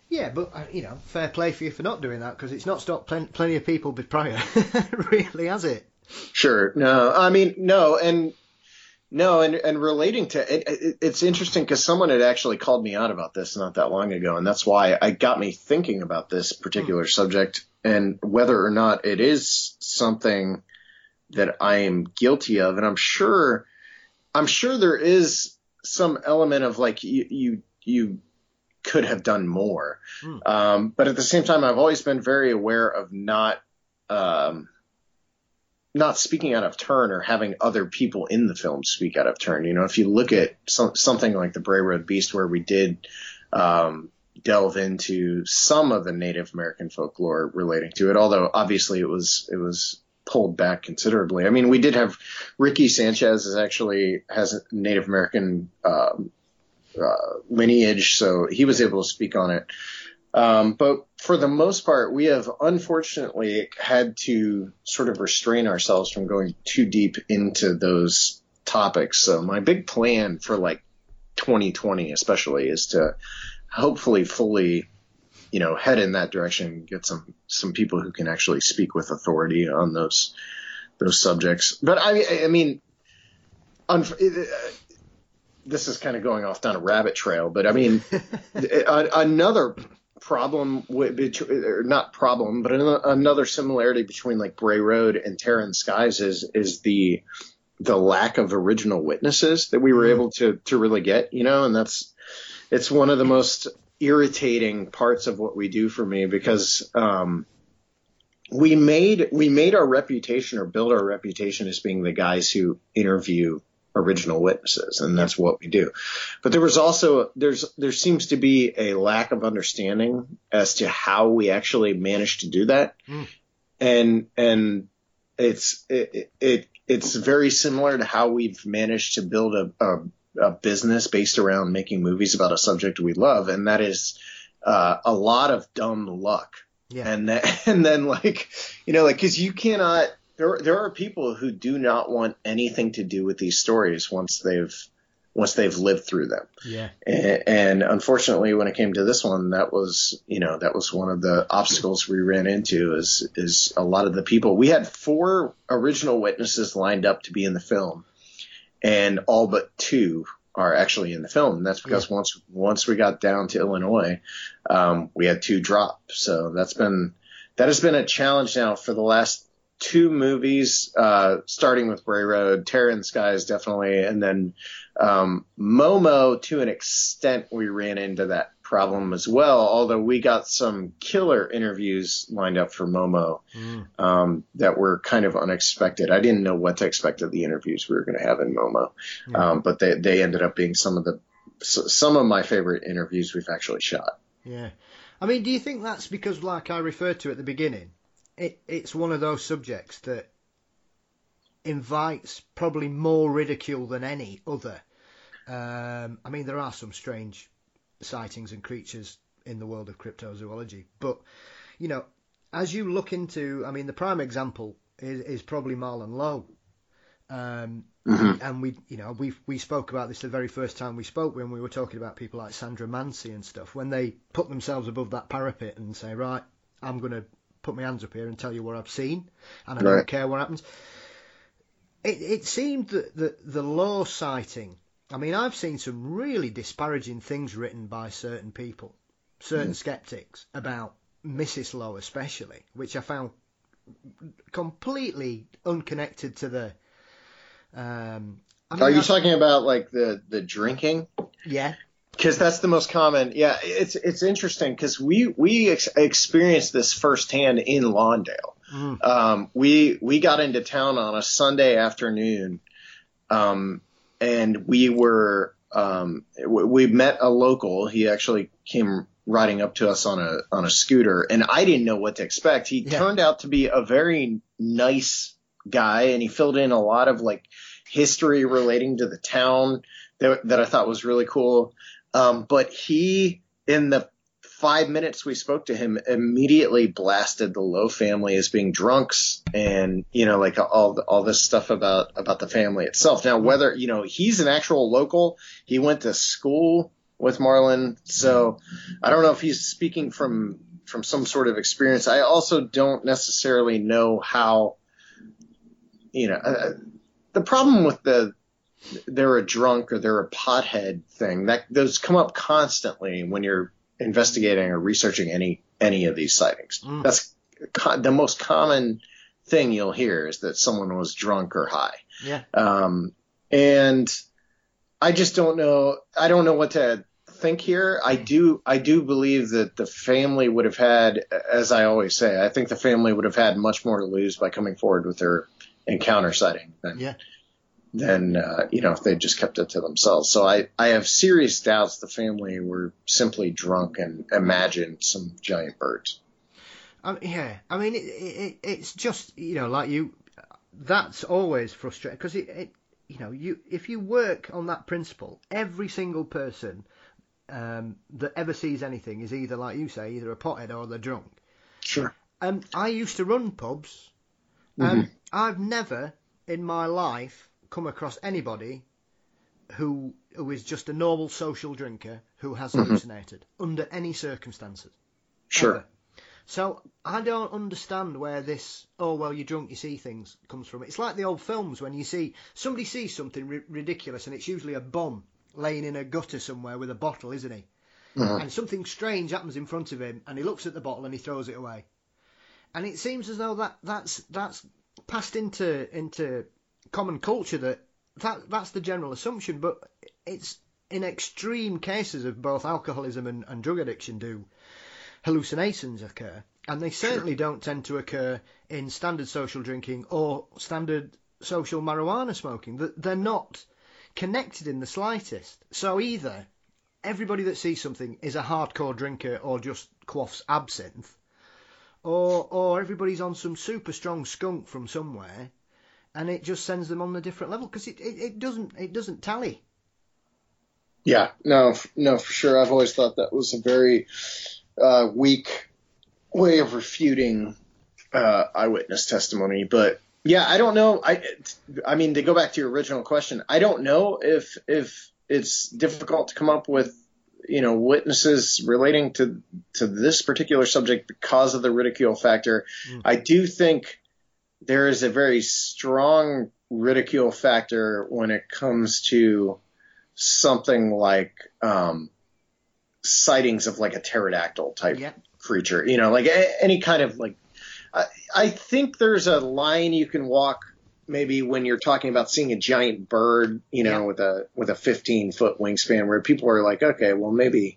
Yeah, but, uh, you know, fair play for you for not doing that, because it's not stopped plen- plenty of people prior, really, has it? Sure. No, I mean, no, and no, and, and relating to it, it it's interesting because someone had actually called me out about this not that long ago, and that's why I got me thinking about this particular mm. subject and whether or not it is something that I am guilty of. And I'm sure, I'm sure there is some element of like you, you, you could have done more. Mm. Um, but at the same time, I've always been very aware of not, um, not speaking out of turn or having other people in the film speak out of turn. You know, if you look at some, something like the Bray Road Beast, where we did, um, delve into some of the Native American folklore relating to it, although obviously it was, it was, pulled back considerably. I mean, we did have Ricky Sanchez is actually has a Native American um, uh, lineage, so he was able to speak on it. Um, but for the most part, we have unfortunately had to sort of restrain ourselves from going too deep into those topics. So my big plan for like twenty twenty especially is to hopefully fully you know, head in that direction, get some, some people who can actually speak with authority on those, those subjects. But I, I mean, un, this is kind of going off down a rabbit trail, but I mean, another problem with, or not problem, but another similarity between like Bray Road and Terror in the Skies is, is the, the lack of original witnesses that we were able to, to really get, you know, and that's, it's one of the most irritating parts of what we do for me, because um, we made we made our reputation or build our reputation as being the guys who interview original witnesses, and that's what we do. But there was also there's there seems to be a lack of understanding as to how we actually managed to do that, mm. and and it's it, it it's very similar to how we've managed to build a, a a business based around making movies about a subject we love, and that is uh, a lot of dumb luck. Yeah. And then, and then like, you know, like, because you cannot, there there are people who do not want anything to do with these stories once they've once they've lived through them. Yeah. And, and unfortunately, when it came to this one, that was, you know, that was one of the obstacles we ran into. Is is a lot of the people. We had four original witnesses lined up to be in the film, and all but two are actually in the film. And that's because yeah. once once we got down to Illinois, um, we had two drop. So that's been that has been a challenge now for the last two movies, uh, starting with Bray Road, Terror in the Skies definitely, and then um, Momo to an extent we ran into that problem as well, although we got some killer interviews lined up for Momo mm. um, that were kind of unexpected. I didn't know what to expect of the interviews we were going to have in Momo, yeah. um, but they, they ended up being some of the some of my favorite interviews we've actually shot. Yeah. I mean, do you think that's because, like I referred to at the beginning, it, it's one of those subjects that invites probably more ridicule than any other? Um, I mean, there are some strange sightings and creatures in the world of cryptozoology, but, you know, as you look into, I mean, the prime example is, is probably Marlon Lowe. Um, mm-hmm. And we, you know, we we spoke about this the very first time we spoke when we were talking about people like Sandra Mansi and stuff, when they put themselves above that parapet and say, right, I'm going to put my hands up here and tell you what I've seen, and I right. don't care what happens. It, it seemed that the, the Lowe sighting, I mean, I've seen some really disparaging things written by certain people, certain mm. skeptics, about Missus Lowe especially, which I found completely unconnected to the... Um, I mean, Are you I, talking about like the, the drinking? Yeah. Because that's the most common. Yeah, it's it's interesting because we we ex- experienced this firsthand in Lawndale. Mm. Um, we we got into town on a Sunday afternoon, um, and we were um, we met a local. He actually came riding up to us on a on a scooter, and I didn't know what to expect. He yeah. turned out to be a very nice guy, and he filled in a lot of like history relating to the town that that I thought was really cool. Um, but he, in the five minutes we spoke to him, immediately blasted the Lowe family as being drunks, and you know, like all all this stuff about about the family itself. Now, whether you know he's an actual local, he went to school with Marlon. So I don't know if he's speaking from from some sort of experience. I also don't necessarily know how, you know, uh, the problem with the they're a drunk or they're a pothead thing, that those come up constantly when you're investigating or researching any any of these sightings. Mm. That's co- the most common thing you'll hear is that someone was drunk or high. Yeah. Um, and I just don't know. I don't know what to think here. I do. I do believe that the family would have had, as I always say, I think the family would have had much more to lose by coming forward with their encounter sighting than, yeah. than uh, you know, if they just kept it to themselves. So I, I have serious doubts the family were simply drunk and imagined some giant birds. Um, yeah, I mean, it, it, it's just, you know, like you, that's always frustrating because it, it, you know, you if you work on that principle, every single person um, that ever sees anything is either, like you say, either a pothead or they're drunk. Sure. Um, I used to run pubs. Um, mm-hmm. I've never in my life come across anybody who who is just a normal social drinker who has mm-hmm. hallucinated under any circumstances. Sure. Ever. So I don't understand where this, oh, well, you're drunk, you see things, comes from. It's like the old films when you see, somebody sees something ri- ridiculous and it's usually a bum laying in a gutter somewhere with a bottle, isn't he? Mm-hmm. And something strange happens in front of him and he looks at the bottle and he throws it away. And it seems as though that that's that's passed into into common culture that, that that's the general assumption, but it's in extreme cases of both alcoholism and, and drug addiction do hallucinations occur, and they certainly sure. don't tend to occur in standard social drinking or standard social marijuana smoking. They're not connected in the slightest. So either everybody that sees something is a hardcore drinker or just quaffs absinthe, or or everybody's on some super strong skunk from somewhere, and it just sends them on a different level because it, it, it doesn't it doesn't tally. Yeah, no, no, for sure. I've always thought that was a very Uh, weak way of refuting uh, eyewitness testimony, but yeah, I don't know. I, I mean, to go back to your original question, I don't know if if it's difficult to come up with, you know, witnesses relating to to this particular subject because of the ridicule factor. Mm. I do think there is a very strong ridicule factor when it comes to something like um, sightings of like a pterodactyl type yeah. creature, you know, like a, any kind of like, I, I think there's a line you can walk maybe when you're talking about seeing a giant bird, you know, yeah. with a, with a fifteen foot wingspan where people are like, okay, well maybe,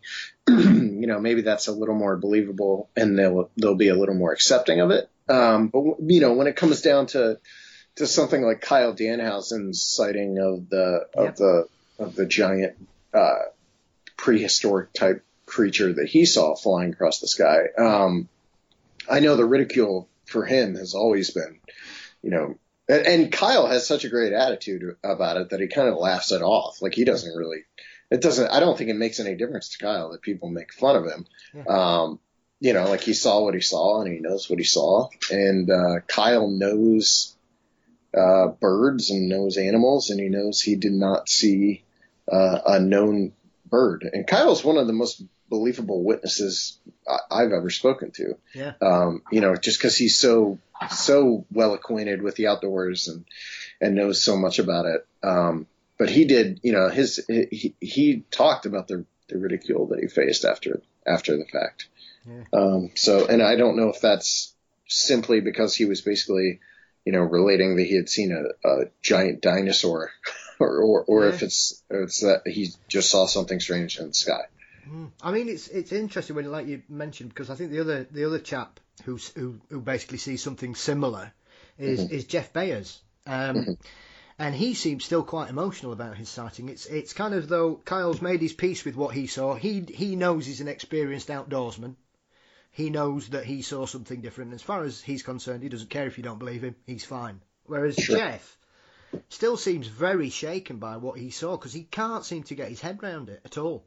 you know, maybe that's a little more believable and they'll, they'll be a little more accepting of it. Um, but you know, when it comes down to, to something like Kyle Danhausen's sighting of the, of yeah. the, of the giant, uh, prehistoric type creature that he saw flying across the sky. Um, I know the ridicule for him has always been, you know, and, and Kyle has such a great attitude about it that he kind of laughs it off. Like he doesn't really, it doesn't, I don't think it makes any difference to Kyle that people make fun of him. Yeah. Um, you know, like he saw what he saw and he knows what he saw. And, uh, Kyle knows, uh, birds and knows animals and he knows he did not see, uh, a known bird. And Kyle's one of the most believable witnesses I- I've ever spoken to. Yeah. Um, you know, just because he's so so well acquainted with the outdoors and and knows so much about it. Um, but he did, you know, his he, he talked about the, the ridicule that he faced after after the fact. Yeah. Um, so, and I don't know if that's simply because he was basically, you know, relating that he had seen a, a giant dinosaur. Or, or, or yeah. if it's it's that he just saw something strange in the sky. I mean, it's it's interesting when, like you mentioned, because I think the other the other chap who who, who basically sees something similar is mm-hmm. is Jeff Bayers, um, mm-hmm. and he seems still quite emotional about his sighting. It's it's kind of though Kyle's made his peace with what he saw. He he knows he's an experienced outdoorsman. He knows that he saw something different. As far as he's concerned, he doesn't care if you don't believe him. He's fine. Whereas sure. Jeff still seems very shaken by what he saw because he can't seem to get his head around it at all.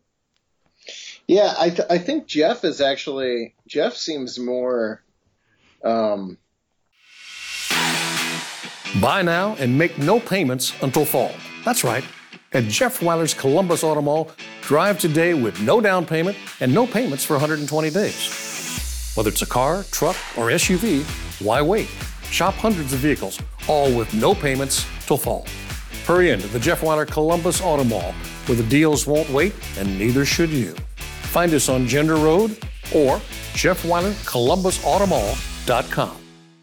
Yeah, I th- I think Jeff is actually Jeff seems more. Um... Buy now and make no payments until fall. That's right. At Jeff Weiler's Columbus Auto Mall, Drive today with no down payment and no payments for one hundred twenty days. Whether it's a car, truck, or S U V, why wait? Shop hundreds of vehicles, all with no payments till fall. Hurry into the Jeff Weiler Columbus Auto Mall, where the deals won't wait, and neither should you. Find us on Gender Road or Jeff Weiler Columbus Auto Mall dot com.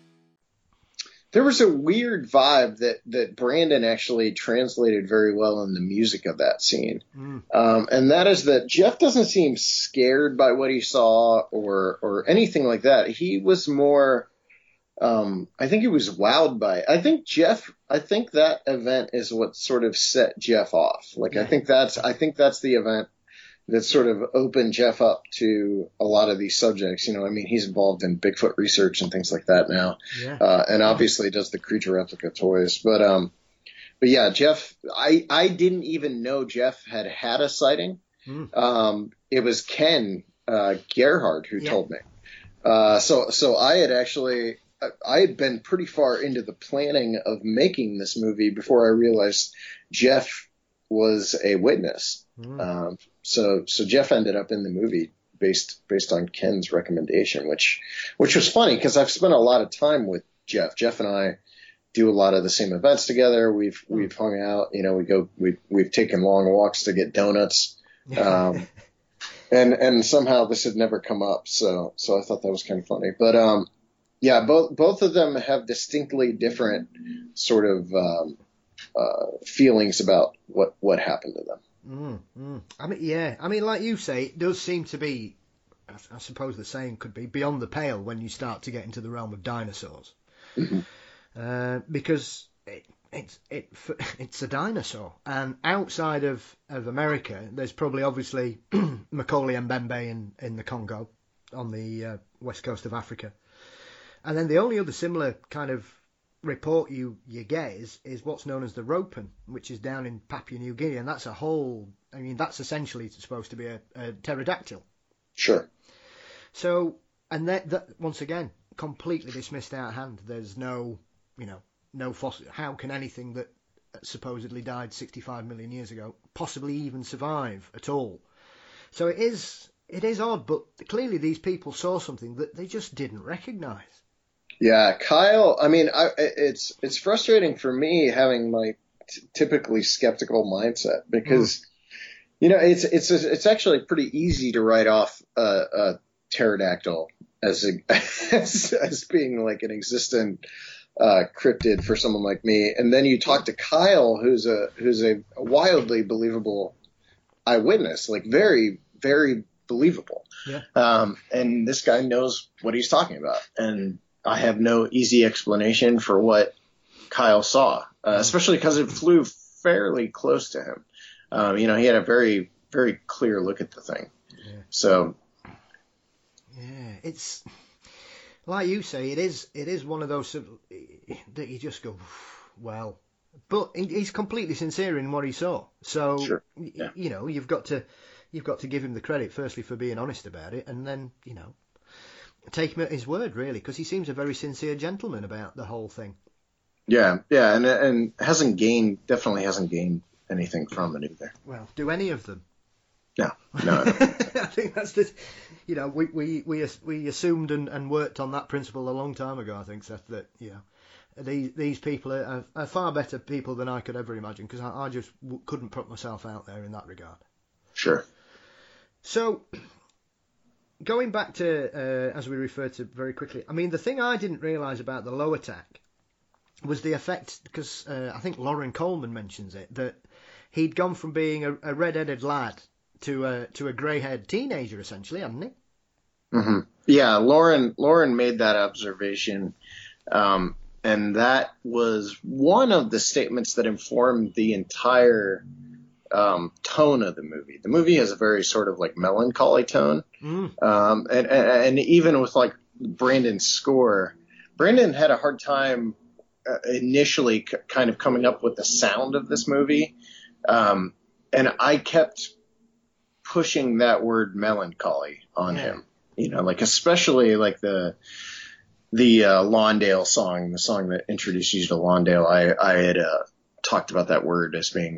There was a weird vibe that, that Brandon actually translated very well in the music of that scene. Mm. Um, and that is that Jeff doesn't seem scared by what he saw or or anything like that. He was more, um, I think he was wowed by it. I think Jeff, I think that event is what sort of set Jeff off. Like, yeah. I think that's, I think that's the event that sort of opened Jeff up to a lot of these subjects. You know, I mean, he's involved in Bigfoot research and things like that now. Yeah. Uh, and obviously does the creature replica toys. But, um, but yeah, Jeff, I, I didn't even know Jeff had had a sighting. Mm. Um, it was Ken, uh, Gerhard who yeah. told me. Uh, so, so I had actually, I had been pretty far into the planning of making this movie before I realized Jeff was a witness. Mm. Um, so, so Jeff ended up in the movie based, based on Ken's recommendation, which, which was funny because I've spent a lot of time with Jeff. Jeff and I do a lot of the same events together. We've, mm. we've hung out, you know, we go, we, we've taken long walks to get donuts. Um, and, and somehow this had never come up. So, so I thought that was kind of funny, but, um, yeah, both, both of them have distinctly different sort of, um, uh, feelings about what, what happened to them. Mm, mm. I mean, yeah. I mean, like you say, it does seem to be, I suppose the saying could be, beyond the pale when you start to get into the realm of dinosaurs. Mm-hmm. Uh, because it, it's it, it's a dinosaur. And outside of, of America, there's probably obviously Macaulay Mbembe in, in the Congo on the uh, west coast of Africa. And then the only other similar kind of report you, you get is, is what's known as the Ropen, which is down in Papua New Guinea, and that's a whole, I mean, that's essentially supposed to be a, a pterodactyl. Sure. So, and that, that, once again, completely dismissed out of hand. There's no, you know, no fossil. How can anything that supposedly died sixty-five million years ago possibly even survive at all? So it is, it is odd, but clearly these people saw something that they just didn't recognise. Yeah, Kyle, I mean, I, it's it's frustrating for me having my t- typically skeptical mindset because, mm. you know, it's it's it's actually pretty easy to write off a, a pterodactyl as a as, as being like an existent uh, cryptid for someone like me, and then you talk to Kyle, who's a who's a wildly believable eyewitness, like very very believable, yeah. Um, and this guy knows what he's talking about, and I have no easy explanation for what Kyle saw, uh, especially because it flew fairly close to him. Um, you know, he had a very, very clear look at the thing. Yeah. So, yeah, it's like you say, it is, it is one of those that you just go, well, but he's completely sincere in what he saw. So, sure. Yeah. you know, you've got to, you've got to give him the credit firstly for being honest about it, and then, you know, take him at his word, really, because he seems a very sincere gentleman about the whole thing. Yeah, yeah, and and hasn't gained, definitely hasn't gained anything from it either. Well, do any of them? No, no. I think that's the, you know, we we we, we assumed and, and worked on that principle a long time ago. I think, Seth, that you know, these these people are, are far better people than I could ever imagine, because I, I just w- couldn't put myself out there in that regard. Sure. So, going back to, uh, as we referred to very quickly, I mean, the thing I didn't realise about the low attack was the effect, because uh, I think Lauren Coleman mentions it, that he'd gone from being a, a red-headed lad to a, to a grey-haired teenager, essentially, hadn't he? Mm-hmm. Yeah, Lauren Lauren made that observation, um, and that was one of the statements that informed the entire Um, tone of the movie. The movie has a very sort of like melancholy tone. Mm. Um, and, and, and even with like Brandon's score, Brandon had a hard time uh, initially c- kind of coming up with the sound of this movie. Um, and I kept pushing that word melancholy on yeah. him, you know, like especially like the, the uh, Lawndale song, the song that introduced you to Lawndale. I, I had uh, talked about that word as being,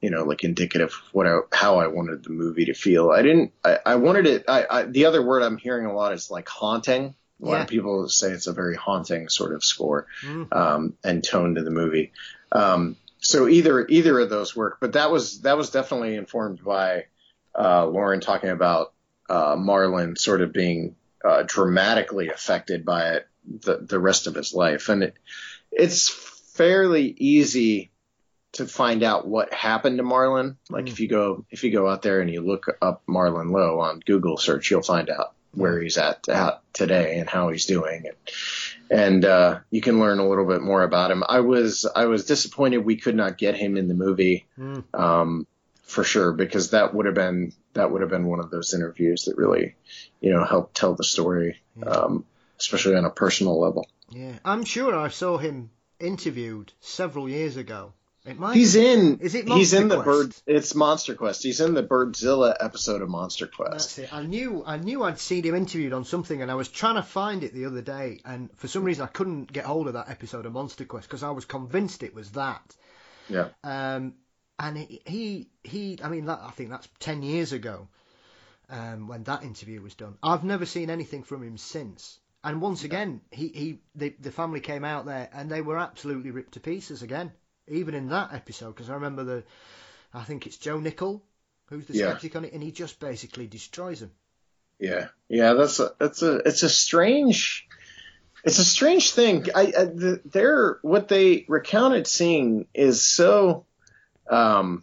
you know, like indicative of what I, how I wanted the movie to feel. I didn't, I, I wanted it. I, I, the other word I'm hearing a lot is like haunting. A lot Yeah. of people say it's a very haunting sort of score, Mm. um, and tone to the movie. Um, so either, either of those work, but that was, that was definitely informed by, uh, Lauren talking about, uh, Marlon sort of being, uh, dramatically affected by it the, the rest of his life. And it, it's fairly easy to find out what happened to Marlon. Like Mm. if you go, if you go out there and you look up Marlon Lowe on Google search, you'll find out where he's at, at today and how he's doing. And, and, uh, you can learn a little bit more about him. I was, I was disappointed we could not get him in the movie, Mm. um, for sure, because that would have been, that would have been one of those interviews that really, you know, helped tell the story, Yeah. um, especially on a personal level. Yeah, I'm sure I saw him interviewed several years ago. It might He's in. Is it He's in the Monster bird. Quest? It's Monster Quest. He's in the Birdzilla episode of Monster Quest. That's it. I knew I knew I'd seen him interviewed on something, and I was trying to find it the other day, and for some reason I couldn't get hold of that episode of Monster Quest because I was convinced it was that. Yeah. Um, and he he, he I mean that, I think that's ten years ago, um, when that interview was done. I've never seen anything from him since. And once again, he, he the, the family came out there and they were absolutely ripped to pieces again, even in that episode. Because I remember the, I think it's Joe Nickel who's the Yeah. skeptic on it, and he just basically destroys him. Yeah. Yeah. That's a. That's a. It's a strange. It's a strange thing. I. I the, they're what they recounted seeing is so, um,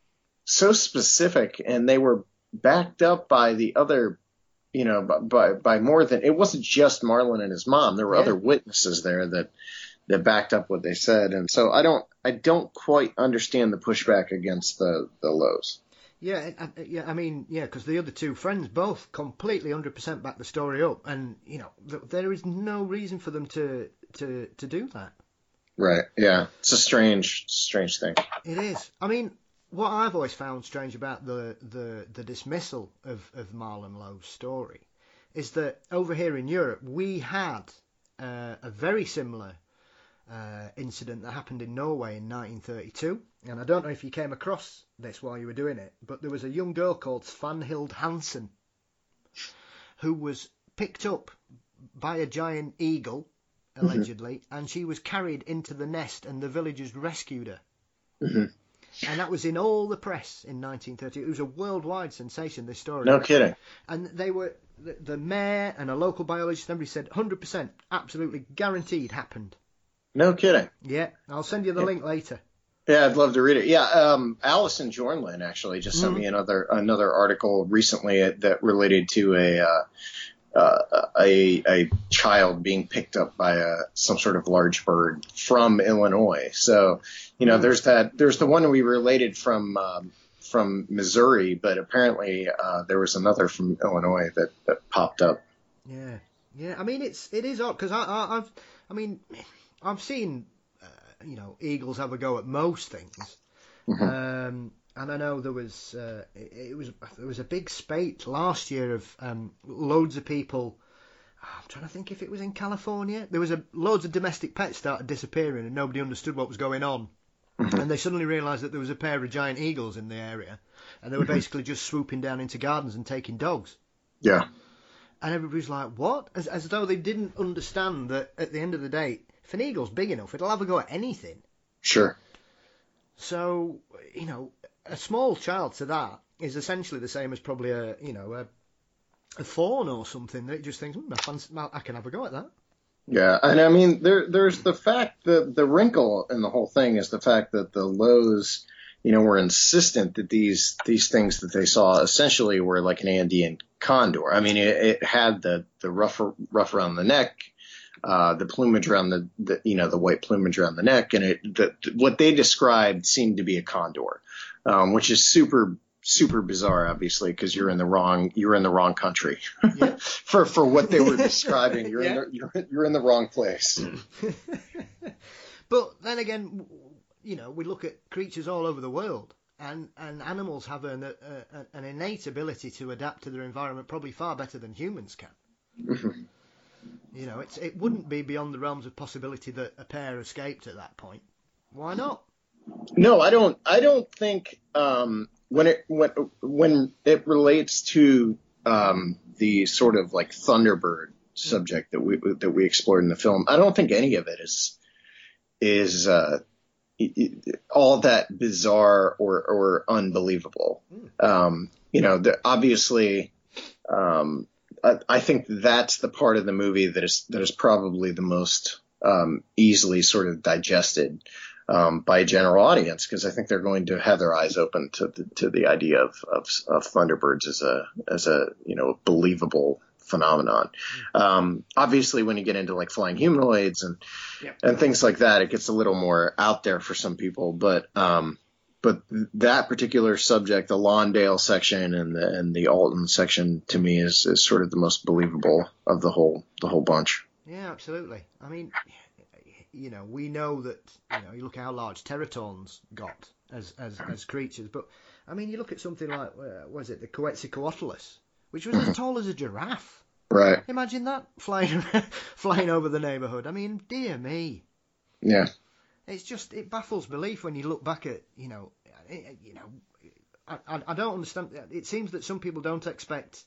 so specific, and they were backed up by the other. You know, by by more than it wasn't just Marlon and his mom. There were Yeah. other witnesses there that that backed up what they said, and so I don't I don't quite understand the pushback against the the Lows. Yeah, I, I- yeah. I mean, yeah, because the other two friends both completely one hundred percent back the story up, and you know, th- there is no reason for them to to to do that. Right? Yeah, it's a strange strange thing. It is. I mean, what I've always found strange about the, the, the dismissal of, of Marlon Lowe's story is that over here in Europe, we had uh, a very similar uh, incident that happened in Norway in nineteen thirty-two. And I don't know if you came across this while you were doing it, but there was a young girl called Svanhild Hansen who was picked up by a giant eagle, allegedly, mm-hmm. and she was carried into the nest and the villagers rescued her. Mm-hmm. And that was in all the press in nineteen thirty. It was a worldwide sensation, this story. No kidding. And they were, the, the mayor and a local biologist, everybody said one hundred percent, absolutely guaranteed happened. No kidding. Yeah, I'll send you the yeah. link later. Yeah, I'd love to read it. Yeah, um, Alison Jornlin actually just sent mm-hmm. me another another article recently that related to a uh, uh, a a child being picked up by a some sort of large bird from Illinois. So, you know, mm-hmm. there's that. There's the one we related from um, from Missouri, but apparently uh, there was another from Illinois that, that popped up. Yeah, yeah. I mean, it's it is odd because I, I I've I mean I've seen. You know, eagles have a go at most things, mm-hmm. um, and I know there was uh, it, it was there was a big spate last year of um, loads of people. I'm trying to think if it was in California. There was a loads of domestic pets started disappearing, and nobody understood what was going on. Mm-hmm. And they suddenly realised that there was a pair of giant eagles in the area, and they were mm-hmm. basically just swooping down into gardens and taking dogs. Yeah. And everybody's like, "What?" As as though they didn't understand that at the end of the day, if an eagle's big enough, it'll have a go at anything. Sure. So, you know, a small child to that is essentially the same as probably a, you know, a, a fawn or something that it just thinks, hmm, I, fancy, I can have a go at that. Yeah, and I mean, there, there's the fact that the wrinkle in the whole thing is the fact that the Lowe's, you know, were insistent that these these things that they saw essentially were like an Andean condor. I mean, it, it had the the rough rough around the neck. Uh, the plumage around the, the, you know, the white plumage around the neck, and it, the, what they described seemed to be a condor, um, which is super, super bizarre, obviously, because you're in the wrong, you're in the wrong country yeah. for for what they were describing. You're yeah. in the, you're, you're in the wrong place. But then again, you know, we look at creatures all over the world, and, and animals have an a, a, an innate ability to adapt to their environment, probably far better than humans can. Mm-hmm. You know, it's, it wouldn't be beyond the realms of possibility that a pair escaped at that point. Why not? No, I don't. I don't think um, when it when when it relates to um, the sort of like Thunderbird subject that we that we explored in the film, I don't think any of it is is uh, all that bizarre or or unbelievable. Um, you know, the, obviously, um, I, I think that's the part of the movie that is that is probably the most um, easily sort of digested um, by a general audience, because I think they're going to have their eyes open to the, to the idea of, of of Thunderbirds as a as a you know believable phenomenon. Um, obviously, when you get into like flying humanoids and yep. and things like that, it gets a little more out there for some people. But um, but that particular subject, the Lawndale section and the and the Alton section, to me is, is sort of the most believable of the whole the whole bunch. Yeah, absolutely. I mean, you know, we know that you know you look at how large Teratons got as as, as creatures, but I mean, you look at something like uh, what is it, the Quetzalcoatlus, which was as tall as a giraffe. Right. Imagine that flying flying over the neighbourhood. I mean, dear me. Yeah. It's just it baffles belief when you look back at you know you know I I don't understand. It seems that some people don't expect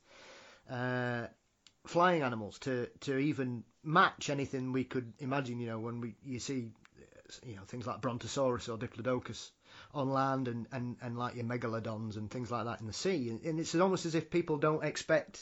uh, flying animals to, to even match anything we could imagine. You know, when we you see you know things like Brontosaurus or Diplodocus on land and, and, and like your megalodons and things like that in the sea, and it's almost as if people don't expect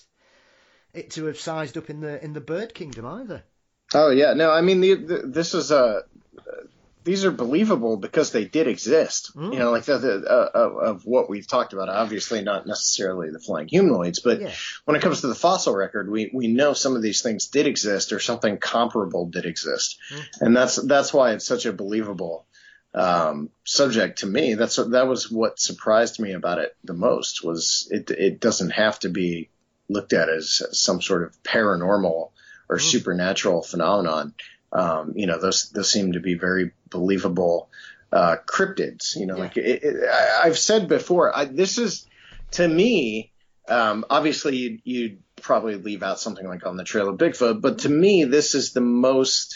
it to have sized up in the in the bird kingdom either. Oh yeah, no, I mean the, the, this is a. Uh, These are believable because they did exist, mm. you know, like the, the uh, of what we've talked about. Obviously, not necessarily the flying humanoids, but yeah. when it comes to the fossil record, we, we know some of these things did exist, or something comparable did exist, mm. and that's that's why it's such a believable um, subject to me. That's that was what surprised me about it the most. Was it it doesn't have to be looked at as some sort of paranormal or mm. supernatural phenomenon. Um, you know, those those seem to be very believable uh, cryptids. You know, yeah. like it, it, I, I've said before, I, this is to me. Um, obviously, you'd, you'd probably leave out something like On the Trail of Bigfoot, but to me, this is the most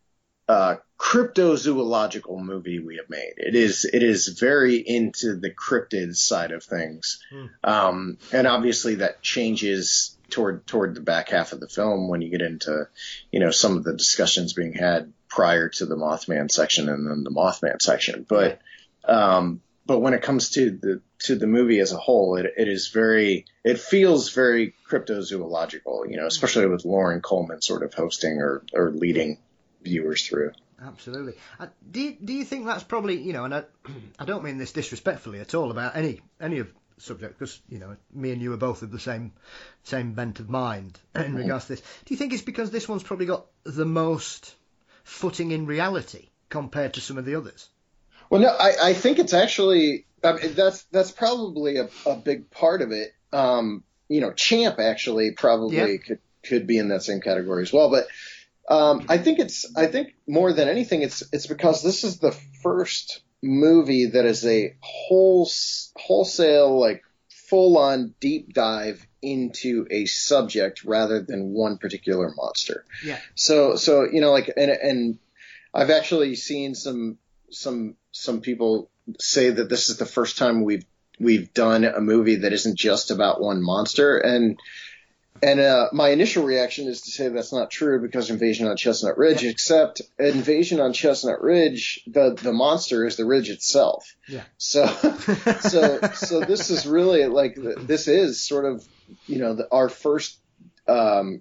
uh, cryptozoological movie we have made. It is it is very into the cryptid side of things, hmm. um, and obviously that changes toward toward the back half of the film when you get into, you know, some of the discussions being had prior to the Mothman section and then the Mothman section. But um, but when it comes to the to the movie as a whole, it it is very it feels very cryptozoological, you know, especially with Lauren Coleman sort of hosting or or leading viewers through. Absolutely. Uh, do you, do you think that's probably, you know, and I, I don't mean this disrespectfully at all about any any of subject, because you know me and you are both of the same same bent of mind in regards to this. Do you think it's because this one's probably got the most footing in reality compared to some of the others? Well, no, I, I think it's actually I mean, that's that's probably a, a big part of it. Um, you know, Champ actually probably yeah. could could be in that same category as well, but um, I think it's I think more than anything it's it's because this is the first movie that is a whole wholesale like full on deep dive into a subject rather than one particular monster. Yeah. So so you know like and and I've actually seen some some some people say that this is the first time we've we've done a movie that isn't just about one monster, and And uh, my initial reaction is to say that's not true because Invasion on Chestnut Ridge, yeah. except Invasion on Chestnut Ridge, the, the monster is the ridge itself. Yeah. So, so, so this is really like, this is sort of, you know, the, our first, um,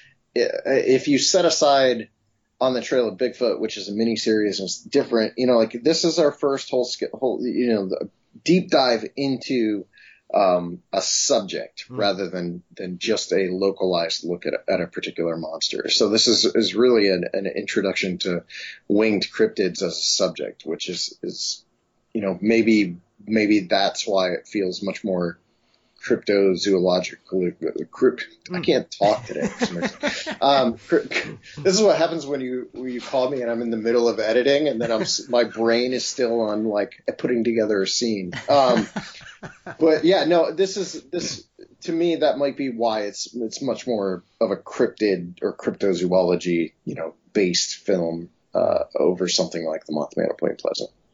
if you set aside On the Trail of Bigfoot, which is a miniseries and it's different, you know, like this is our first whole, whole you know, the deep dive into Um, a subject mm. rather than, than just a localized look at, at a particular monster. So this is, is really an, an introduction to winged cryptids as a subject, which is, is, you know, maybe, maybe that's why it feels much more cryptozoological. Crypt, mm. I can't talk today. um, this is what happens when you when you call me and I'm in the middle of editing and then I'm my brain is still on like putting together a scene. Um, but yeah, no, this is this to me that might be why it's it's much more of a cryptid or cryptozoology, you know, based film uh, over something like The Mothman of Point Pleasant.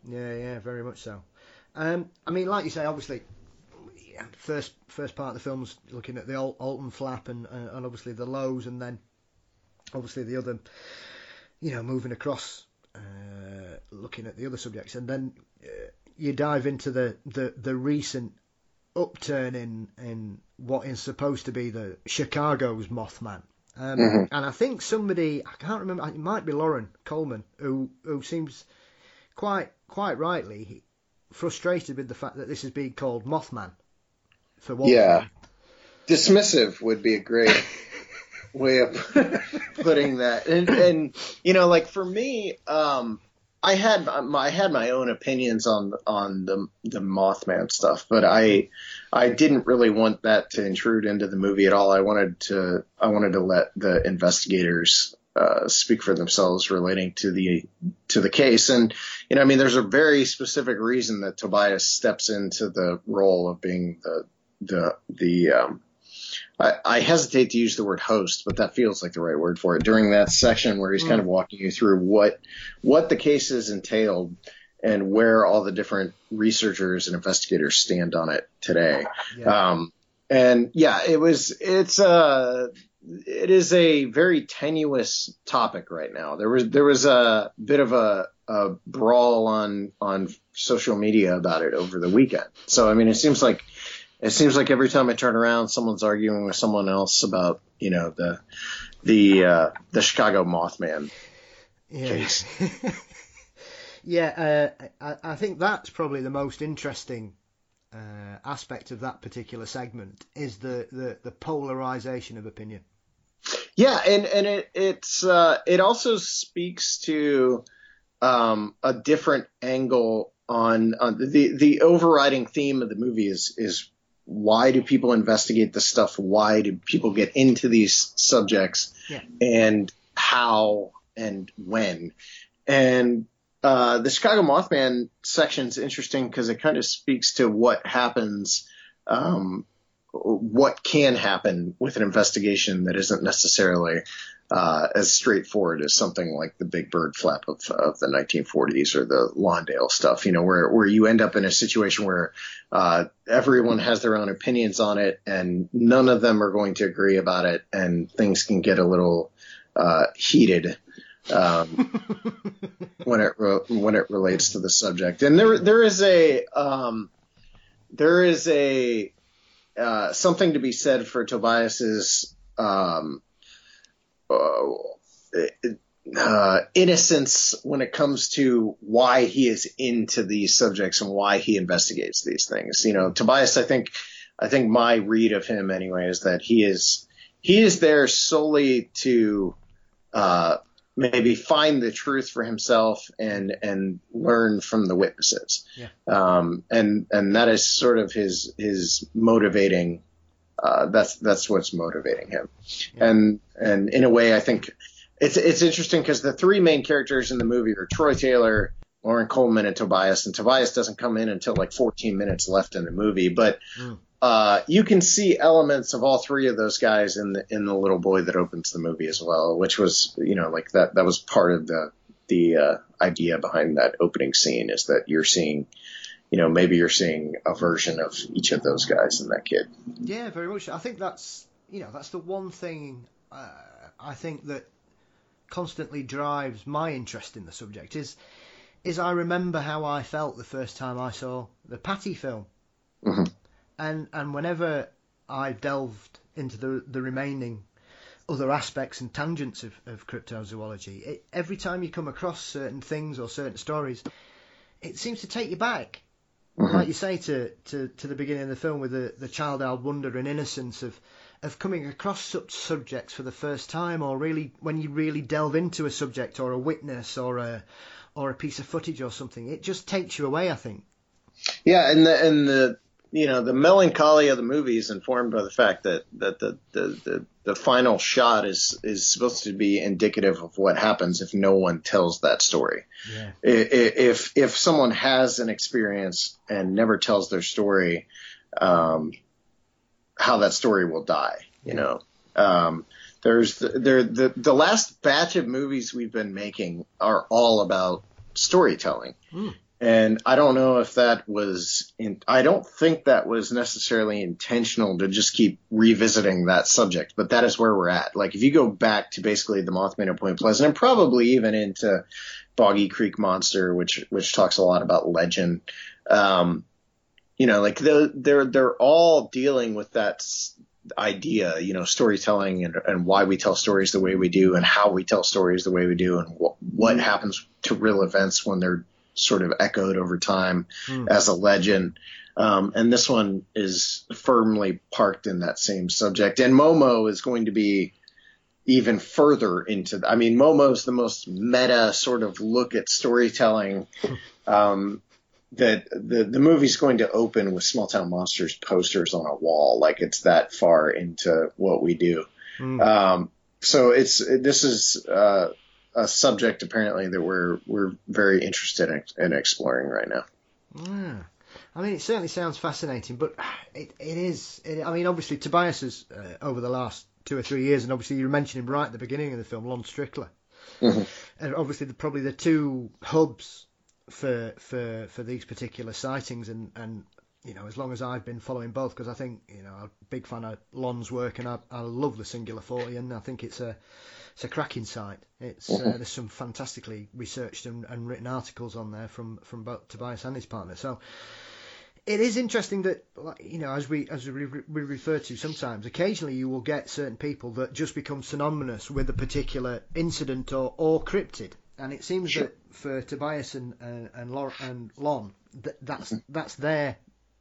Yeah, yeah, very much so. Um, I mean, like you say, obviously, yeah, first first part of the film's looking at the Al- Alton Flap and uh, and obviously the lows, and then obviously the other, you know, moving across, uh, looking at the other subjects, and then uh, you dive into the, the, the recent upturn in in what is supposed to be the Chicago's Mothman. Um, mm-hmm. And I think somebody, I can't remember, it might be Lauren Coleman, who who seems quite quite rightly frustrated with the fact that this is being called Mothman. For one yeah, thing. Dismissive would be a great way of putting that. And, and you know, like for me, um, I had my, I had my own opinions on on the the Mothman stuff, but I I didn't really want that to intrude into the movie at all. I wanted to I wanted to let the investigators uh, speak for themselves relating to the to the case. And you know, I mean, there's a very specific reason that Tobias steps into the role of being the the the um, I, I hesitate to use the word host, but that feels like the right word for it. During that section where he's mm. kind of walking you through what what the case has entailed and where all the different researchers and investigators stand on it today. Yeah. Um, and yeah, it was it's uh it is a very tenuous topic right now. There was there was a bit of a, a brawl on on social media about it over the weekend. So I mean, it seems like. It seems like every time I turn around, someone's arguing with someone else about, you know, the the uh, the Chicago Mothman yeah. case. yeah, uh, I, I think that's probably the most interesting uh, aspect of that particular segment is the, the, the polarization of opinion. Yeah, and and it it's uh, it also speaks to um, a different angle on on the the overriding theme of the movie is is. Why do people investigate this stuff? Why do people get into these subjects? Yeah. And how and when? And uh, the Chicago Mothman section is interesting because it kind of speaks to what happens, um, what can happen with an investigation that isn't necessarily uh, as straightforward as something like the Big Bird flap of, of the nineteen forties or the Lawndale stuff, you know, where, where you end up in a situation where uh, everyone has their own opinions on it and none of them are going to agree about it and things can get a little uh, heated um, when it re- when it relates to the subject. And there there is a um, there is a uh, something to be said for Tobias's um, Uh, uh, innocence when it comes to why he is into these subjects and why he investigates these things. You know, Tobias, I think, I think my read of him anyway is that he is, he is there solely to, uh, maybe find the truth for himself and, and learn from the witnesses. Yeah. Um, and, and that is sort of his, his motivating Uh, that's that's what's motivating him, yeah. and and in a way, I think it's it's interesting because the three main characters in the movie are Troy Taylor, Lauren Coleman, and Tobias. And Tobias doesn't come in until like fourteen minutes left in the movie, but mm. uh, you can see elements of all three of those guys in the in the little boy that opens the movie as well, which was you know like that that was part of the the uh, idea behind that opening scene is that you're seeing. You know, maybe you're seeing a version of each of those guys in that kid. Yeah, very much. I think that's, you know, that's the one thing uh, I think that constantly drives my interest in the subject is, is I remember how I felt the first time I saw the Patty film. Mm-hmm. And and whenever I delved into the the remaining other aspects and tangents of, of cryptozoology, it, every time you come across certain things or certain stories, it seems to take you back. Mm-hmm. Like you say, to, to, to the beginning of the film with the, the child-eyed wonder and innocence of, of coming across such subjects for the first time, or really when you really delve into a subject or a witness or a or a piece of footage or something, it just takes you away, I think. Yeah, and the and the you know the melancholy of the movie is informed by the fact that that the the, the, the final shot is is supposed to be indicative of what happens if no one tells that story. Yeah. If if someone has an experience and never tells their story, um, how that story will die. You yeah. know, um, there's the, there the the last batch of movies we've been making are all about storytelling. Mm. And I don't know if that was in, I don't think that was necessarily intentional to just keep revisiting that subject, but that is where we're at. Like if you go back to basically the Mothman at Point Pleasant and probably even into Boggy Creek Monster, which, which talks a lot about legend. Um, you know, like the, they're, they're all dealing with that idea, you know, storytelling and, and why we tell stories the way we do and how we tell stories the way we do and what, what happens to real events when they're sort of echoed over time mm. as a legend. Um, and this one is firmly parked in that same subject. And Momo is going to be even further into, the, I mean, Momo's the most meta sort of look at storytelling. Um, that the, the movie's going to open with Small Town Monsters posters on a wall. Like it's that far into what we do. Mm. Um, so it's, this is, uh, a subject apparently that we're we're very interested in, in exploring right now. Yeah. I mean, it certainly sounds fascinating, but it it is. It, I mean, obviously Tobias has uh, over the last two or three years, and obviously you mentioned him right at the beginning of the film, Lon Strickler, mm-hmm. and obviously the, probably the two hubs for for for these particular sightings, and and you know, as long as I've been following both, because I think, you know, I'm a big fan of Lon's work, and I, I love the Singular forty, and I think it's a it's a cracking site. It's mm-hmm. uh, there's some fantastically researched and, and written articles on there from from both Tobias and his partner. So it is interesting that, you know, as we as we, we refer to sometimes, occasionally you will get certain people that just become synonymous with a particular incident or, or cryptid, and it seems sure. that for Tobias and and and, Lon, and Lon that that's mm-hmm. that's their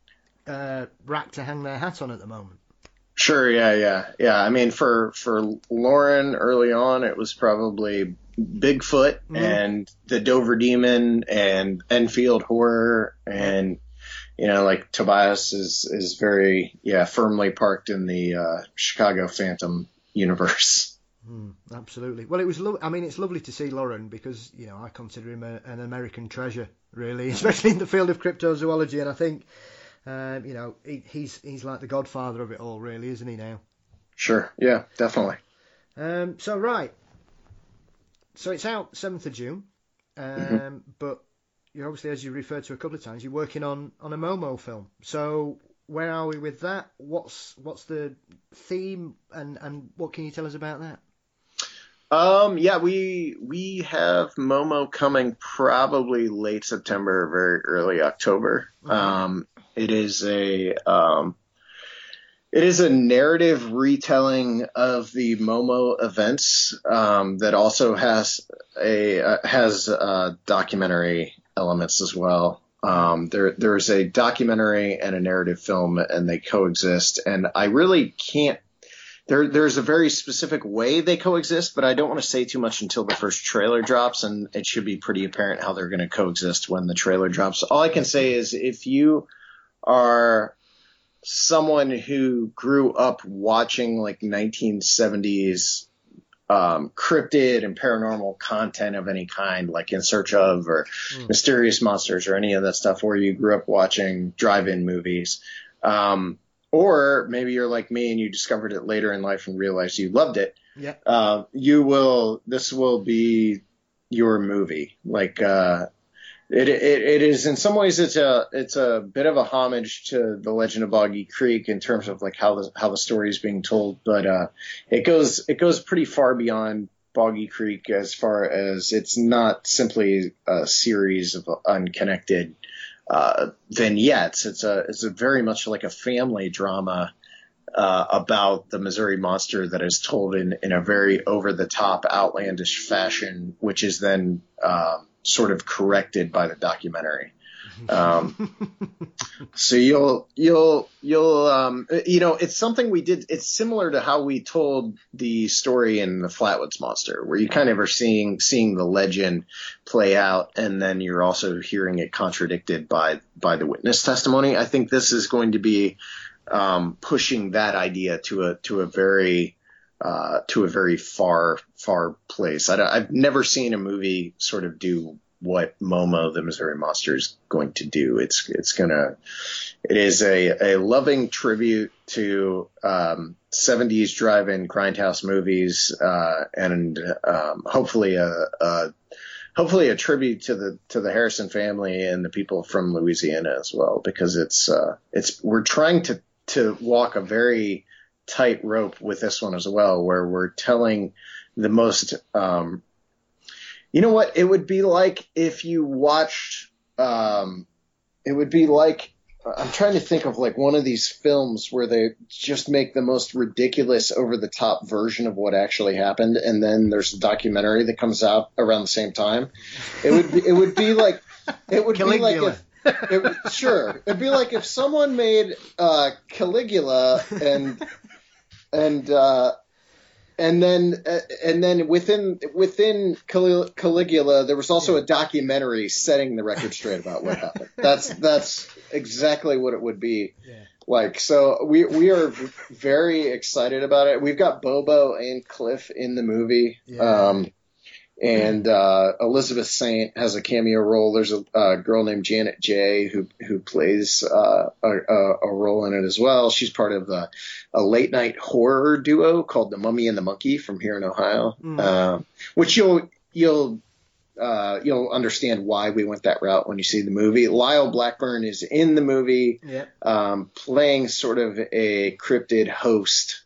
uh, rack to hang their hat on at the moment. Sure, yeah, yeah, yeah. I mean, for for Lauren early on, it was probably Bigfoot mm-hmm. and the Dover Demon and Enfield Horror, and you know, like Tobias is is very yeah firmly parked in the uh, Chicago Phantom universe. Mm, absolutely. Well, it was. Lo- I mean, it's lovely to see Lauren because, you know, I consider him a, an American treasure, really, especially in the field of cryptozoology, and I think. Um, you know, he, he's he's like the godfather of it all, really, isn't he now? Sure, yeah, definitely. Um, so, right. So it's out seventh of June, um, mm-hmm. but you're obviously, as you referred to a couple of times, you're working on, on a Momo film. So where are we with that? What's what's the theme, and, and what can you tell us about that? Um, yeah, we we have Momo coming probably late September, very early October. Mm-hmm. Um, it is a um, it is a narrative retelling of the Momo events um, that also has a uh, has uh, documentary elements as well. Um, there there's a documentary and a narrative film, and they coexist. And I really can't. There, there's a very specific way they coexist, but I don't want to say too much until the first trailer drops, and it should be pretty apparent how they're going to coexist when the trailer drops. All I can say is if you are someone who grew up watching like nineteen seventies um, cryptid and paranormal content of any kind, like In Search of or mm. Mysterious Monsters or any of that stuff, or you grew up watching drive-in movies, um, or maybe you're like me and you discovered it later in life and realized you loved it. Yeah. Uh, you will, this will be your movie. Like, uh, it, it, it is in some ways, it's a, it's a bit of a homage to the Legend of Boggy Creek in terms of like how the, how the story is being told. But, uh, it goes, it goes pretty far beyond Boggy Creek as far as it's not simply a series of unconnected uh, vignettes. It's a it's a very much like a family drama uh, about the Missouri Monster that is told in, in a very over the top, outlandish fashion, which is then uh, sort of corrected by the documentary. Um, so you'll you'll you'll um, you know, it's something we did. It's similar to how we told the story in the Flatwoods Monster, where you kind of are seeing seeing the legend play out, and then you're also hearing it contradicted by by the witness testimony. I think this is going to be um, pushing that idea to a to a very uh, to a very far far place. I don't, I've never seen a movie sort of do what Momo, the Missouri Monster, is going to do. It's it's gonna it is a, a loving tribute to um, seventies drive-in grindhouse movies, uh, and um, hopefully a, a hopefully a tribute to the to the Harrison family and the people from Louisiana as well, because it's uh, it's we're trying to to walk a very tight rope with this one as well, where we're telling the most. Um, you know what? It would be like if you watched. Um, it would be like. I'm trying to think of like one of these films where they just make the most ridiculous, over the top version of what actually happened, and then there's a documentary that comes out around the same time. It would be, it would be like it would Caligula. be like if it, would- sure it'd be like if someone made uh, Caligula and and uh, and then uh, and then within within Calig- Caligula there was also a documentary setting the record straight about what happened. That's that's exactly what it would be Yeah. like. So we we are very excited about it. We've got Bobo and Cliff in the movie. Yeah. Um, and uh, Elizabeth Saint has a cameo role. There's a, a girl named Janet Jay who who plays uh, a, a, a role in it as well. She's part of a, a late night horror duo called The Mummy and the Monkey from here in Ohio, Mm. uh, which you'll you'll uh, you'll understand why we went that route when you see the movie. Lyle Blackburn is in the movie, Yeah. um, playing sort of a cryptid host.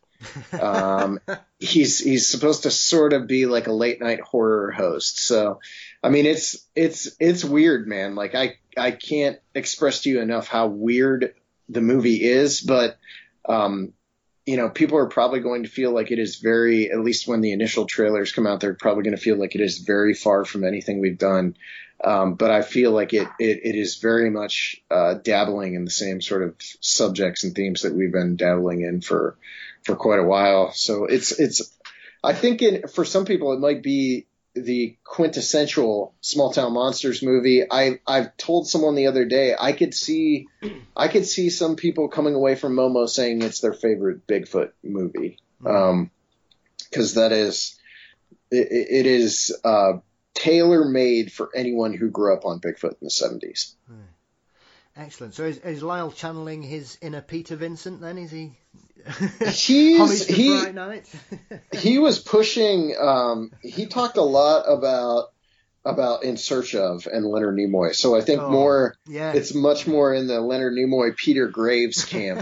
Um, he's he's supposed to sort of be like a late night horror host. So, I mean, it's it's it's weird, man. Like I I can't express to you enough how weird the movie is, but um, you know, people are probably going to feel like it is very, at least when the initial trailers come out, they're probably going to feel like it is very far from anything we've done. Um, but I feel like it, it, it is very much uh, dabbling in the same sort of subjects and themes that we've been dabbling in for for quite a while. So it's it's I think in, for some people it might be the quintessential small town monsters movie. I I've told someone the other day I could see I could see some people coming away from Momo saying it's their favorite Bigfoot movie, um, because that is it, it is uh, tailor made for anyone who grew up on Bigfoot in the seventies. Excellent. So is, is Lyle channeling his inner Peter Vincent then? Is he? He's Homage to he Fright Night? he was pushing. Um, he talked a lot about about In Search Of and Leonard Nimoy. So I think Oh, more. yeah. It's much more in the Leonard Nimoy, Peter Graves camp.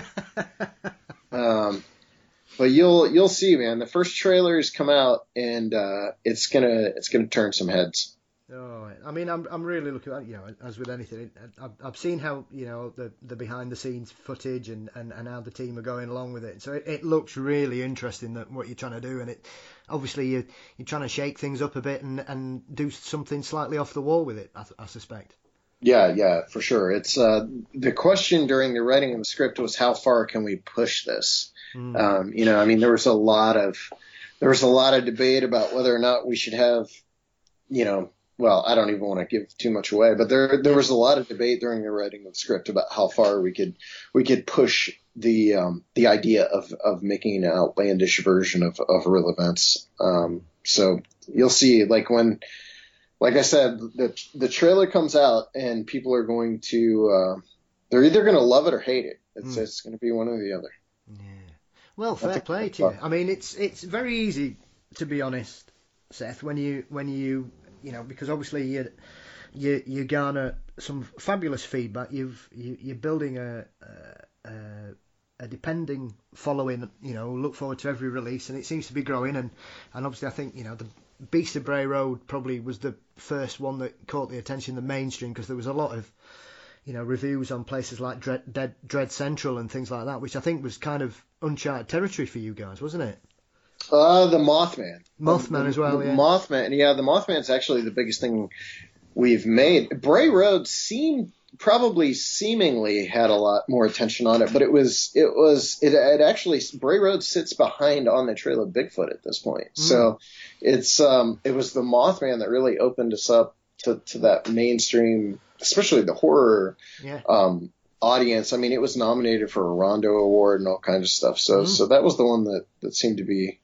um, but you'll you'll see, man. The first trailers come out, and uh, it's gonna it's gonna turn some heads. Oh, I mean, I'm I'm really looking at, you know, as with anything, I've, I've seen how, you know, the the behind the scenes footage and, and, and how the team are going along with it. So it, it looks really interesting, that what you're trying to do, and it obviously you you're trying to shake things up a bit and, and do something slightly off the wall with it, I, I suspect. Yeah, yeah, for sure. It's uh, the question during the writing of the script was how far can we push this? Mm. Um, you know, I mean, there was a lot of there was a lot of debate about whether or not we should have, you know. Well, I don't even want to give too much away, but there there was a lot of debate during the writing of the script about how far we could we could push the um, the idea of, of making an outlandish version of, of real events. Um, so you'll see, like when, like I said, the the trailer comes out and people are going to uh, they're either going to love it or hate it. It's Mm. it's going to be one or the other. Yeah. Well, fair That's a- play to you. I mean, it's it's very easy, to be honest, Seth, when you when you you know, because obviously you you you garner some fabulous feedback. You've you, you're building a, a a depending following. You know, look forward to every release, and it seems to be growing. And and obviously, I think, you know, the Beast of Bray Road probably was the first one that caught the attention, the mainstream, because there was a lot of, you know, reviews on places like Dread, Dread, Dread Central and things like that, which I think was kind of uncharted territory for you guys, wasn't it? Uh, the Mothman. Mothman the, as well, the yeah. Mothman, yeah, the Mothman's actually the biggest thing we've made. Bray Road seemed probably seemingly had a lot more attention on it, but it was it was it, it actually Bray Road sits behind On the Trail of Bigfoot at this point. Mm. So it's um it was the Mothman that really opened us up to to that mainstream, especially the horror Yeah. um audience. I mean, it was nominated for a Rondo Award and all kinds of stuff. So Mm. so that was the one that that seemed to be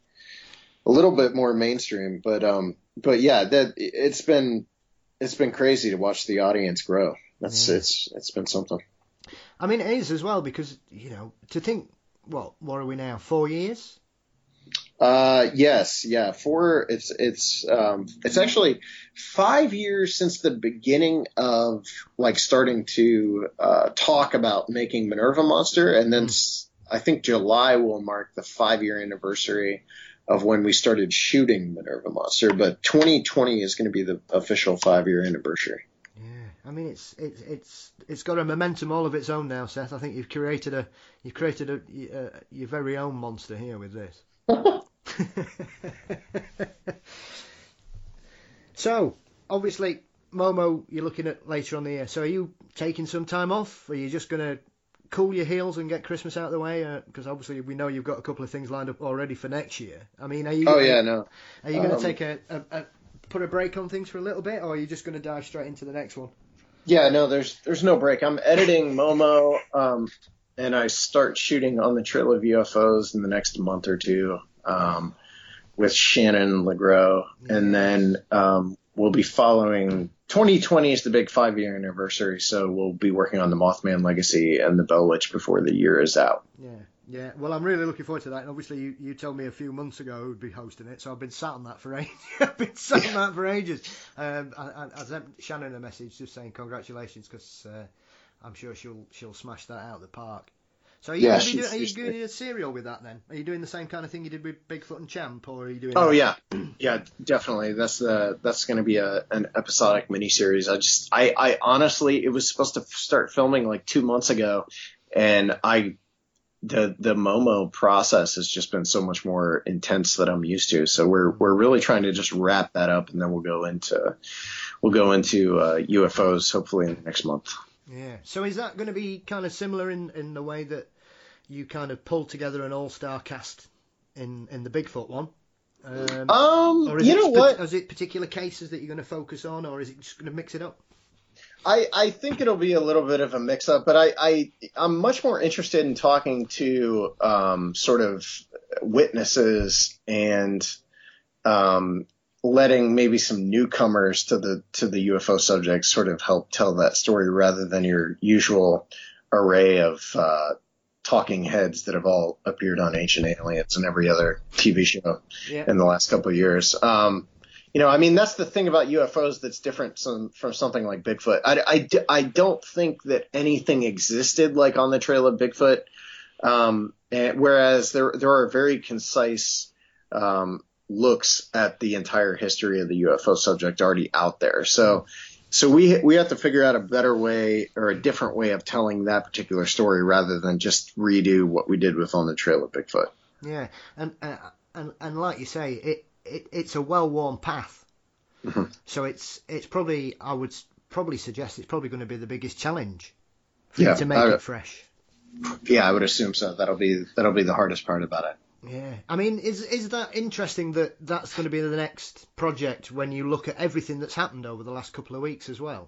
a little bit more mainstream, but um, but yeah, that it's been it's been crazy to watch the audience grow. That's Yeah. it's it's been something. I mean, it is as well, because, you know, to think, what what are we now? Four years Uh, yes, yeah. Four. It's it's um, it's actually five years since the beginning of like starting to uh, talk about making Minerva Monster, and then s I think July will mark the five year anniversary of when we started shooting Minerva Monster. But twenty twenty is going to be the official five year anniversary. Yeah, I mean it's it's it's it's got a momentum all of its own now, Seth. I think you've created a you've created a, uh, your very own monster here with this. So, obviously, Momo, you're looking at later on the year. So, are you taking some time off? Are you just going to cool your heels and get Christmas out of the way? Because uh, obviously, we know you've got a couple of things lined up already for next year. I mean, are you? Oh yeah, no. Are you going to um, take a, a, a put a break on things for a little bit, or are you just going to dive straight into the next one? Yeah, no. There's there's no break. I'm editing Momo, um, and I start shooting on the Trail of U F Os in the next month or two. Um, with Shannon Legros, and then um, we'll be following. twenty twenty is the big five year anniversary, so we'll be working on the Mothman Legacy and the Bell Witch before the year is out. Yeah, yeah. Well, I'm really looking forward to that. And obviously, you, you told me a few months ago who'd be hosting it, so I've been sat on that for ages. I've been sat on that for ages. Um, I, I sent Shannon a message just saying congratulations, because uh, I'm sure she'll she'll smash that out of the park. So are you, Yeah, gonna be she's- doing, are you she's- doing a serial with that then? Are you doing the same kind of thing you did with Bigfoot and Champ, or are you doing? Oh yeah, yeah, definitely. That's the that's going to be a an episodic miniseries. I just I I honestly, it was supposed to start filming like two months ago, and I the the Momo process has just been so much more intense than I'm used to. So we're we're really trying to just wrap that up, and then we'll go into we'll go into uh, U F Os hopefully in the next month. Yeah. So is that going to be kind of similar in, in the way that you kind of pulled together an all-star cast in, in the Bigfoot one? Um, Um, or is you it, know what? Is it particular cases that you're going to focus on, or is it just going to mix it up? I, I think it'll be a little bit of a mix up, but I, I, I'm much more interested in talking to um, sort of witnesses and um, letting maybe some newcomers to the to the U F O subject sort of help tell that story rather than your usual array of uh, talking heads that have all appeared on Ancient Aliens and every other T V show Yeah. in the last couple of years. Um, You know, I mean, that's the thing about U F Os that's different some, from something like Bigfoot. I, I, I don't think that anything existed like on the trail of Bigfoot. Um, and, whereas there there are very concise um, looks at the entire history of the U F O subject already out there. So so we we have to figure out a better way or a different way of telling that particular story rather than just redo what we did with On the Trail of Bigfoot. Yeah, and uh, and and like you say, it. It, it's a well-worn path, Mm-hmm. so it's it's probably I would s- probably suggest it's probably going to be the biggest challenge for Yeah, you to make I- it fresh. Yeah, I would assume so. That'll be that'll be the hardest part about it. Yeah, I mean, is is that interesting that that's going to be the next project when you look at everything that's happened over the last couple of weeks as well?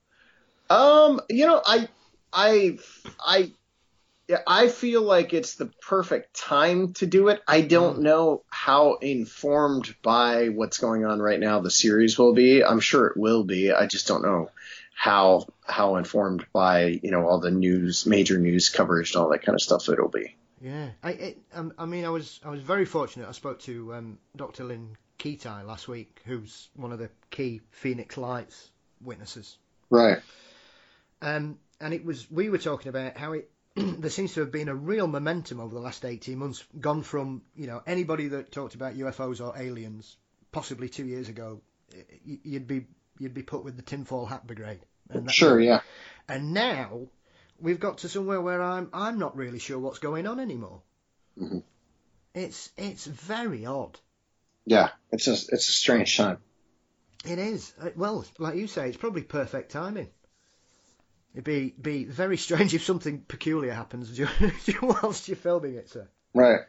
Um, you know, I, I, I, yeah, I feel like it's the perfect time to do it. I don't know how informed by what's going on right now the series will be. I'm sure it will be. I just don't know how how informed by you know all the news, major news coverage, and all that kind of stuff it'll be. Yeah, I it, um, I mean, I was I was very fortunate. I spoke to um, Doctor Lynn Keatai last week, who's one of the key Phoenix Lights witnesses. Right. Um, and it was we were talking about how it there seems to have been a real momentum over the last eighteen months, gone from you know anybody that talked about U F Os or aliens, possibly two years ago, y- you'd be you'd be put with the tinfoil hat brigade. And that- Sure. Yeah. And now we've got to somewhere where I'm I'm not really sure what's going on anymore. Mm-hmm. It's it's very odd. Yeah. It's a it's a strange time. It is. Uh, Well, like you say, it's probably perfect timing. It'd be be very strange if something peculiar happens during, whilst you're filming it, sir. Right.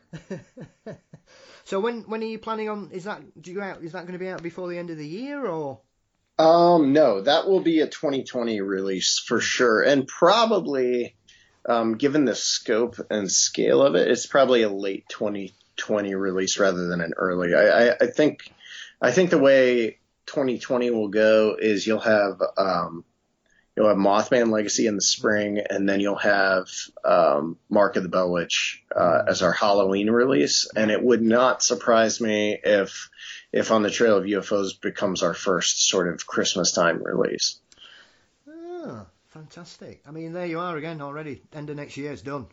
So when when are you planning on? Is that do you out? Is that going to be out before the end of the year or? Um, no, that will be a twenty twenty release for sure, and probably, um, given the scope and scale of it, it's probably a late twenty twenty release rather than an early. I, I, I think, I think the way twenty twenty will go is you'll have, um, you'll have Mothman Legacy in the spring, and then you'll have um, Mark of the Bell Witch uh, as our Halloween release. And it would not surprise me if if On the Trail of U F Os becomes our first sort of Christmas time release. Oh, fantastic. I mean, there you are again already. End of next year, it's done.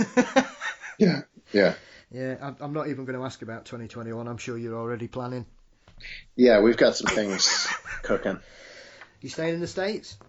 Yeah, yeah. Yeah, I'm not even going to ask about twenty twenty-one. I'm sure you're already planning. Yeah, we've got some things cooking. You staying in the States?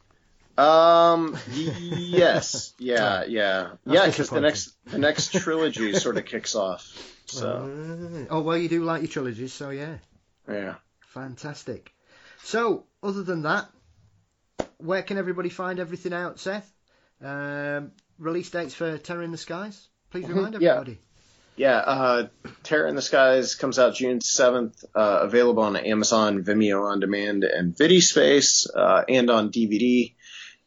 Um. Yes. Yeah. Yeah. That's yeah. Because the next the next trilogy sort of kicks off. So. Uh, oh well, you do like your trilogies, so yeah. Yeah. Fantastic. So, other than that, where can everybody find everything out, Seth? Um, release dates for Terror in the Skies. Please remind everybody. Yeah. Yeah, uh, Terror in the Skies comes out June seventh, uh, available on Amazon, Vimeo On Demand, and VidiSpace, uh, and on D V D.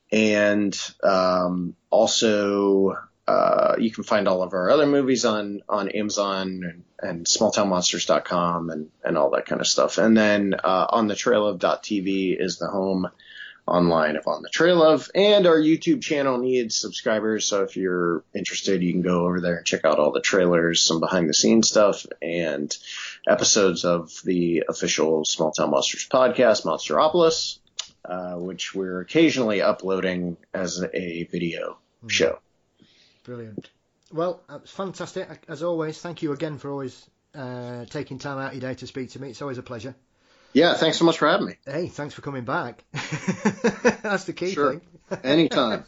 And um, also, uh, you can find all of our other movies on, on Amazon and, and small town monsters dot com and, and all that kind of stuff. And then uh, on the trail of dot t v is the home online of On the Trail of, and our YouTube channel needs subscribers, so if you're interested, you can go over there and check out all the trailers, some behind the scenes stuff, and episodes of the official Small Town Monsters podcast, Monsteropolis, uh, which we're occasionally uploading as a video mm. show. Brilliant. Well, it's fantastic. As always, thank you again for always uh, taking time out of your day to speak to me. It's always a pleasure. Yeah, thanks so much for having me. Hey, thanks for coming back. That's the key sure. thing. Anytime.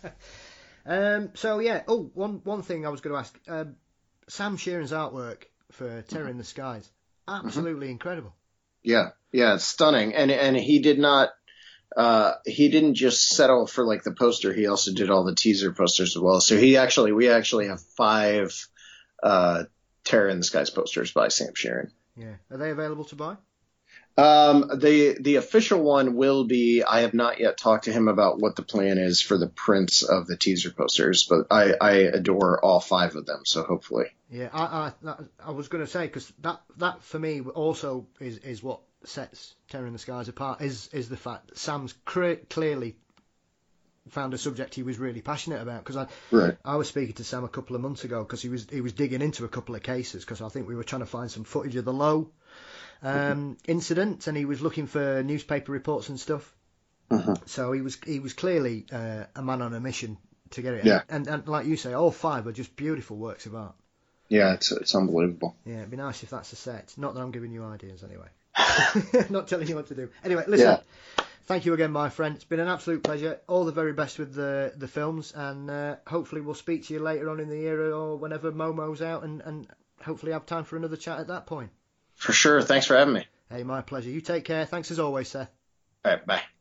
um, so, yeah, oh, one, one thing I was going to ask. Um, Sam Sheeran's artwork for Terror mm-hmm. in the Skies, absolutely mm-hmm. incredible. Yeah, yeah, it's stunning. And and he did not, uh, he didn't just settle for like the poster, he also did all the teaser posters as well. So he actually, we actually have five uh, Terror in the Skies posters by Sam Sheeran. Yeah, are they available to buy? Um, the the official one will be. I have not yet talked to him about what the plan is for the prints of the teaser posters, but I, I adore all five of them. So hopefully, yeah. I I, I was going to say because that that for me also is, is what sets Terror in the Skies apart is is the fact that Sam's cre- clearly found a subject he was really passionate about. Because I right. I was speaking to Sam a couple of months ago because he was he was digging into a couple of cases because I think we were trying to find some footage of the Low um, incident, and he was looking for newspaper reports and stuff. Uh-huh. So he was he was clearly uh, a man on a mission to get it. Yeah. And, and like you say, all five are just beautiful works of art. Yeah, it's it's unbelievable. Yeah, it'd be nice if that's a set. Not that I'm giving you ideas anyway. Not telling you what to do. Anyway, listen. Yeah. Thank you again, my friend. It's been an absolute pleasure. All the very best with the the films, and uh, hopefully we'll speak to you later on in the year or whenever Momo's out, and, and hopefully have time for another chat at that point. For sure. Thanks for having me. Hey, my pleasure. You take care. Thanks as always, Seth. All right, bye.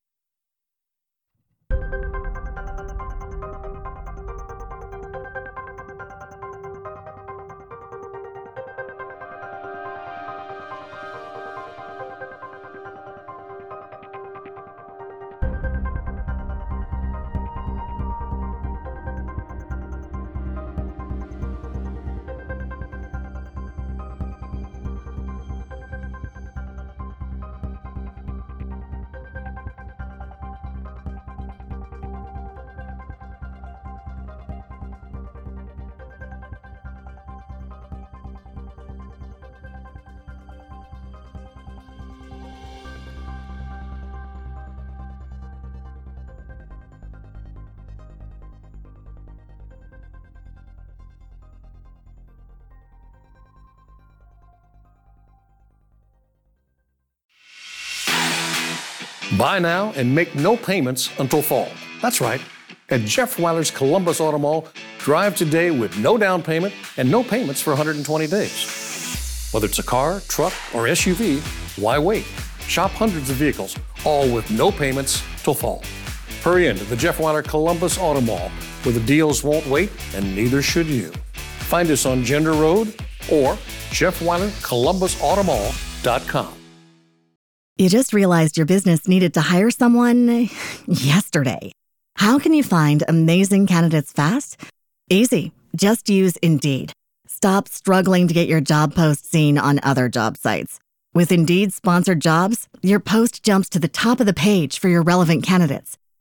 Buy now and make no payments until fall. That's right. At Jeff Weiler's Columbus Auto Mall, drive today with no down payment and no payments for one hundred twenty days. Whether it's a car, truck, or S U V, why wait? Shop hundreds of vehicles, all with no payments till fall. Hurry into the Jeff Weiler Columbus Auto Mall, where the deals won't wait and neither should you. Find us on Gender Road or Jeff Weiler Columbus Auto Mall dot com. You just realized your business needed to hire someone yesterday. How can you find amazing candidates fast? Easy. Just use Indeed. Stop struggling to get your job post seen on other job sites. With Indeed sponsored jobs, your post jumps to the top of the page for your relevant candidates.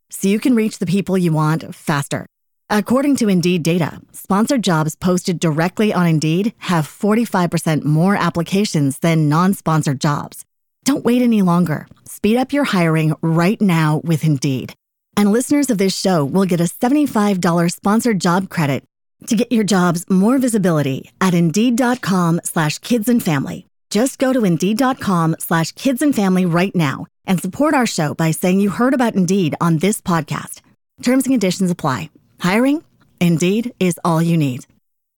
so you can reach the people you want faster. According to Indeed data, sponsored jobs posted directly on Indeed have forty-five percent more applications than non-sponsored jobs. Don't wait any longer. Speed up your hiring right now with Indeed. And listeners of this show will get a seventy-five dollars sponsored job credit to get your jobs more visibility at Indeed.com slash kids and family. Just go to Indeed.com slash kids and family right now and support our show by saying you heard about Indeed on this podcast. Terms and conditions apply. Hiring? Indeed is all you need.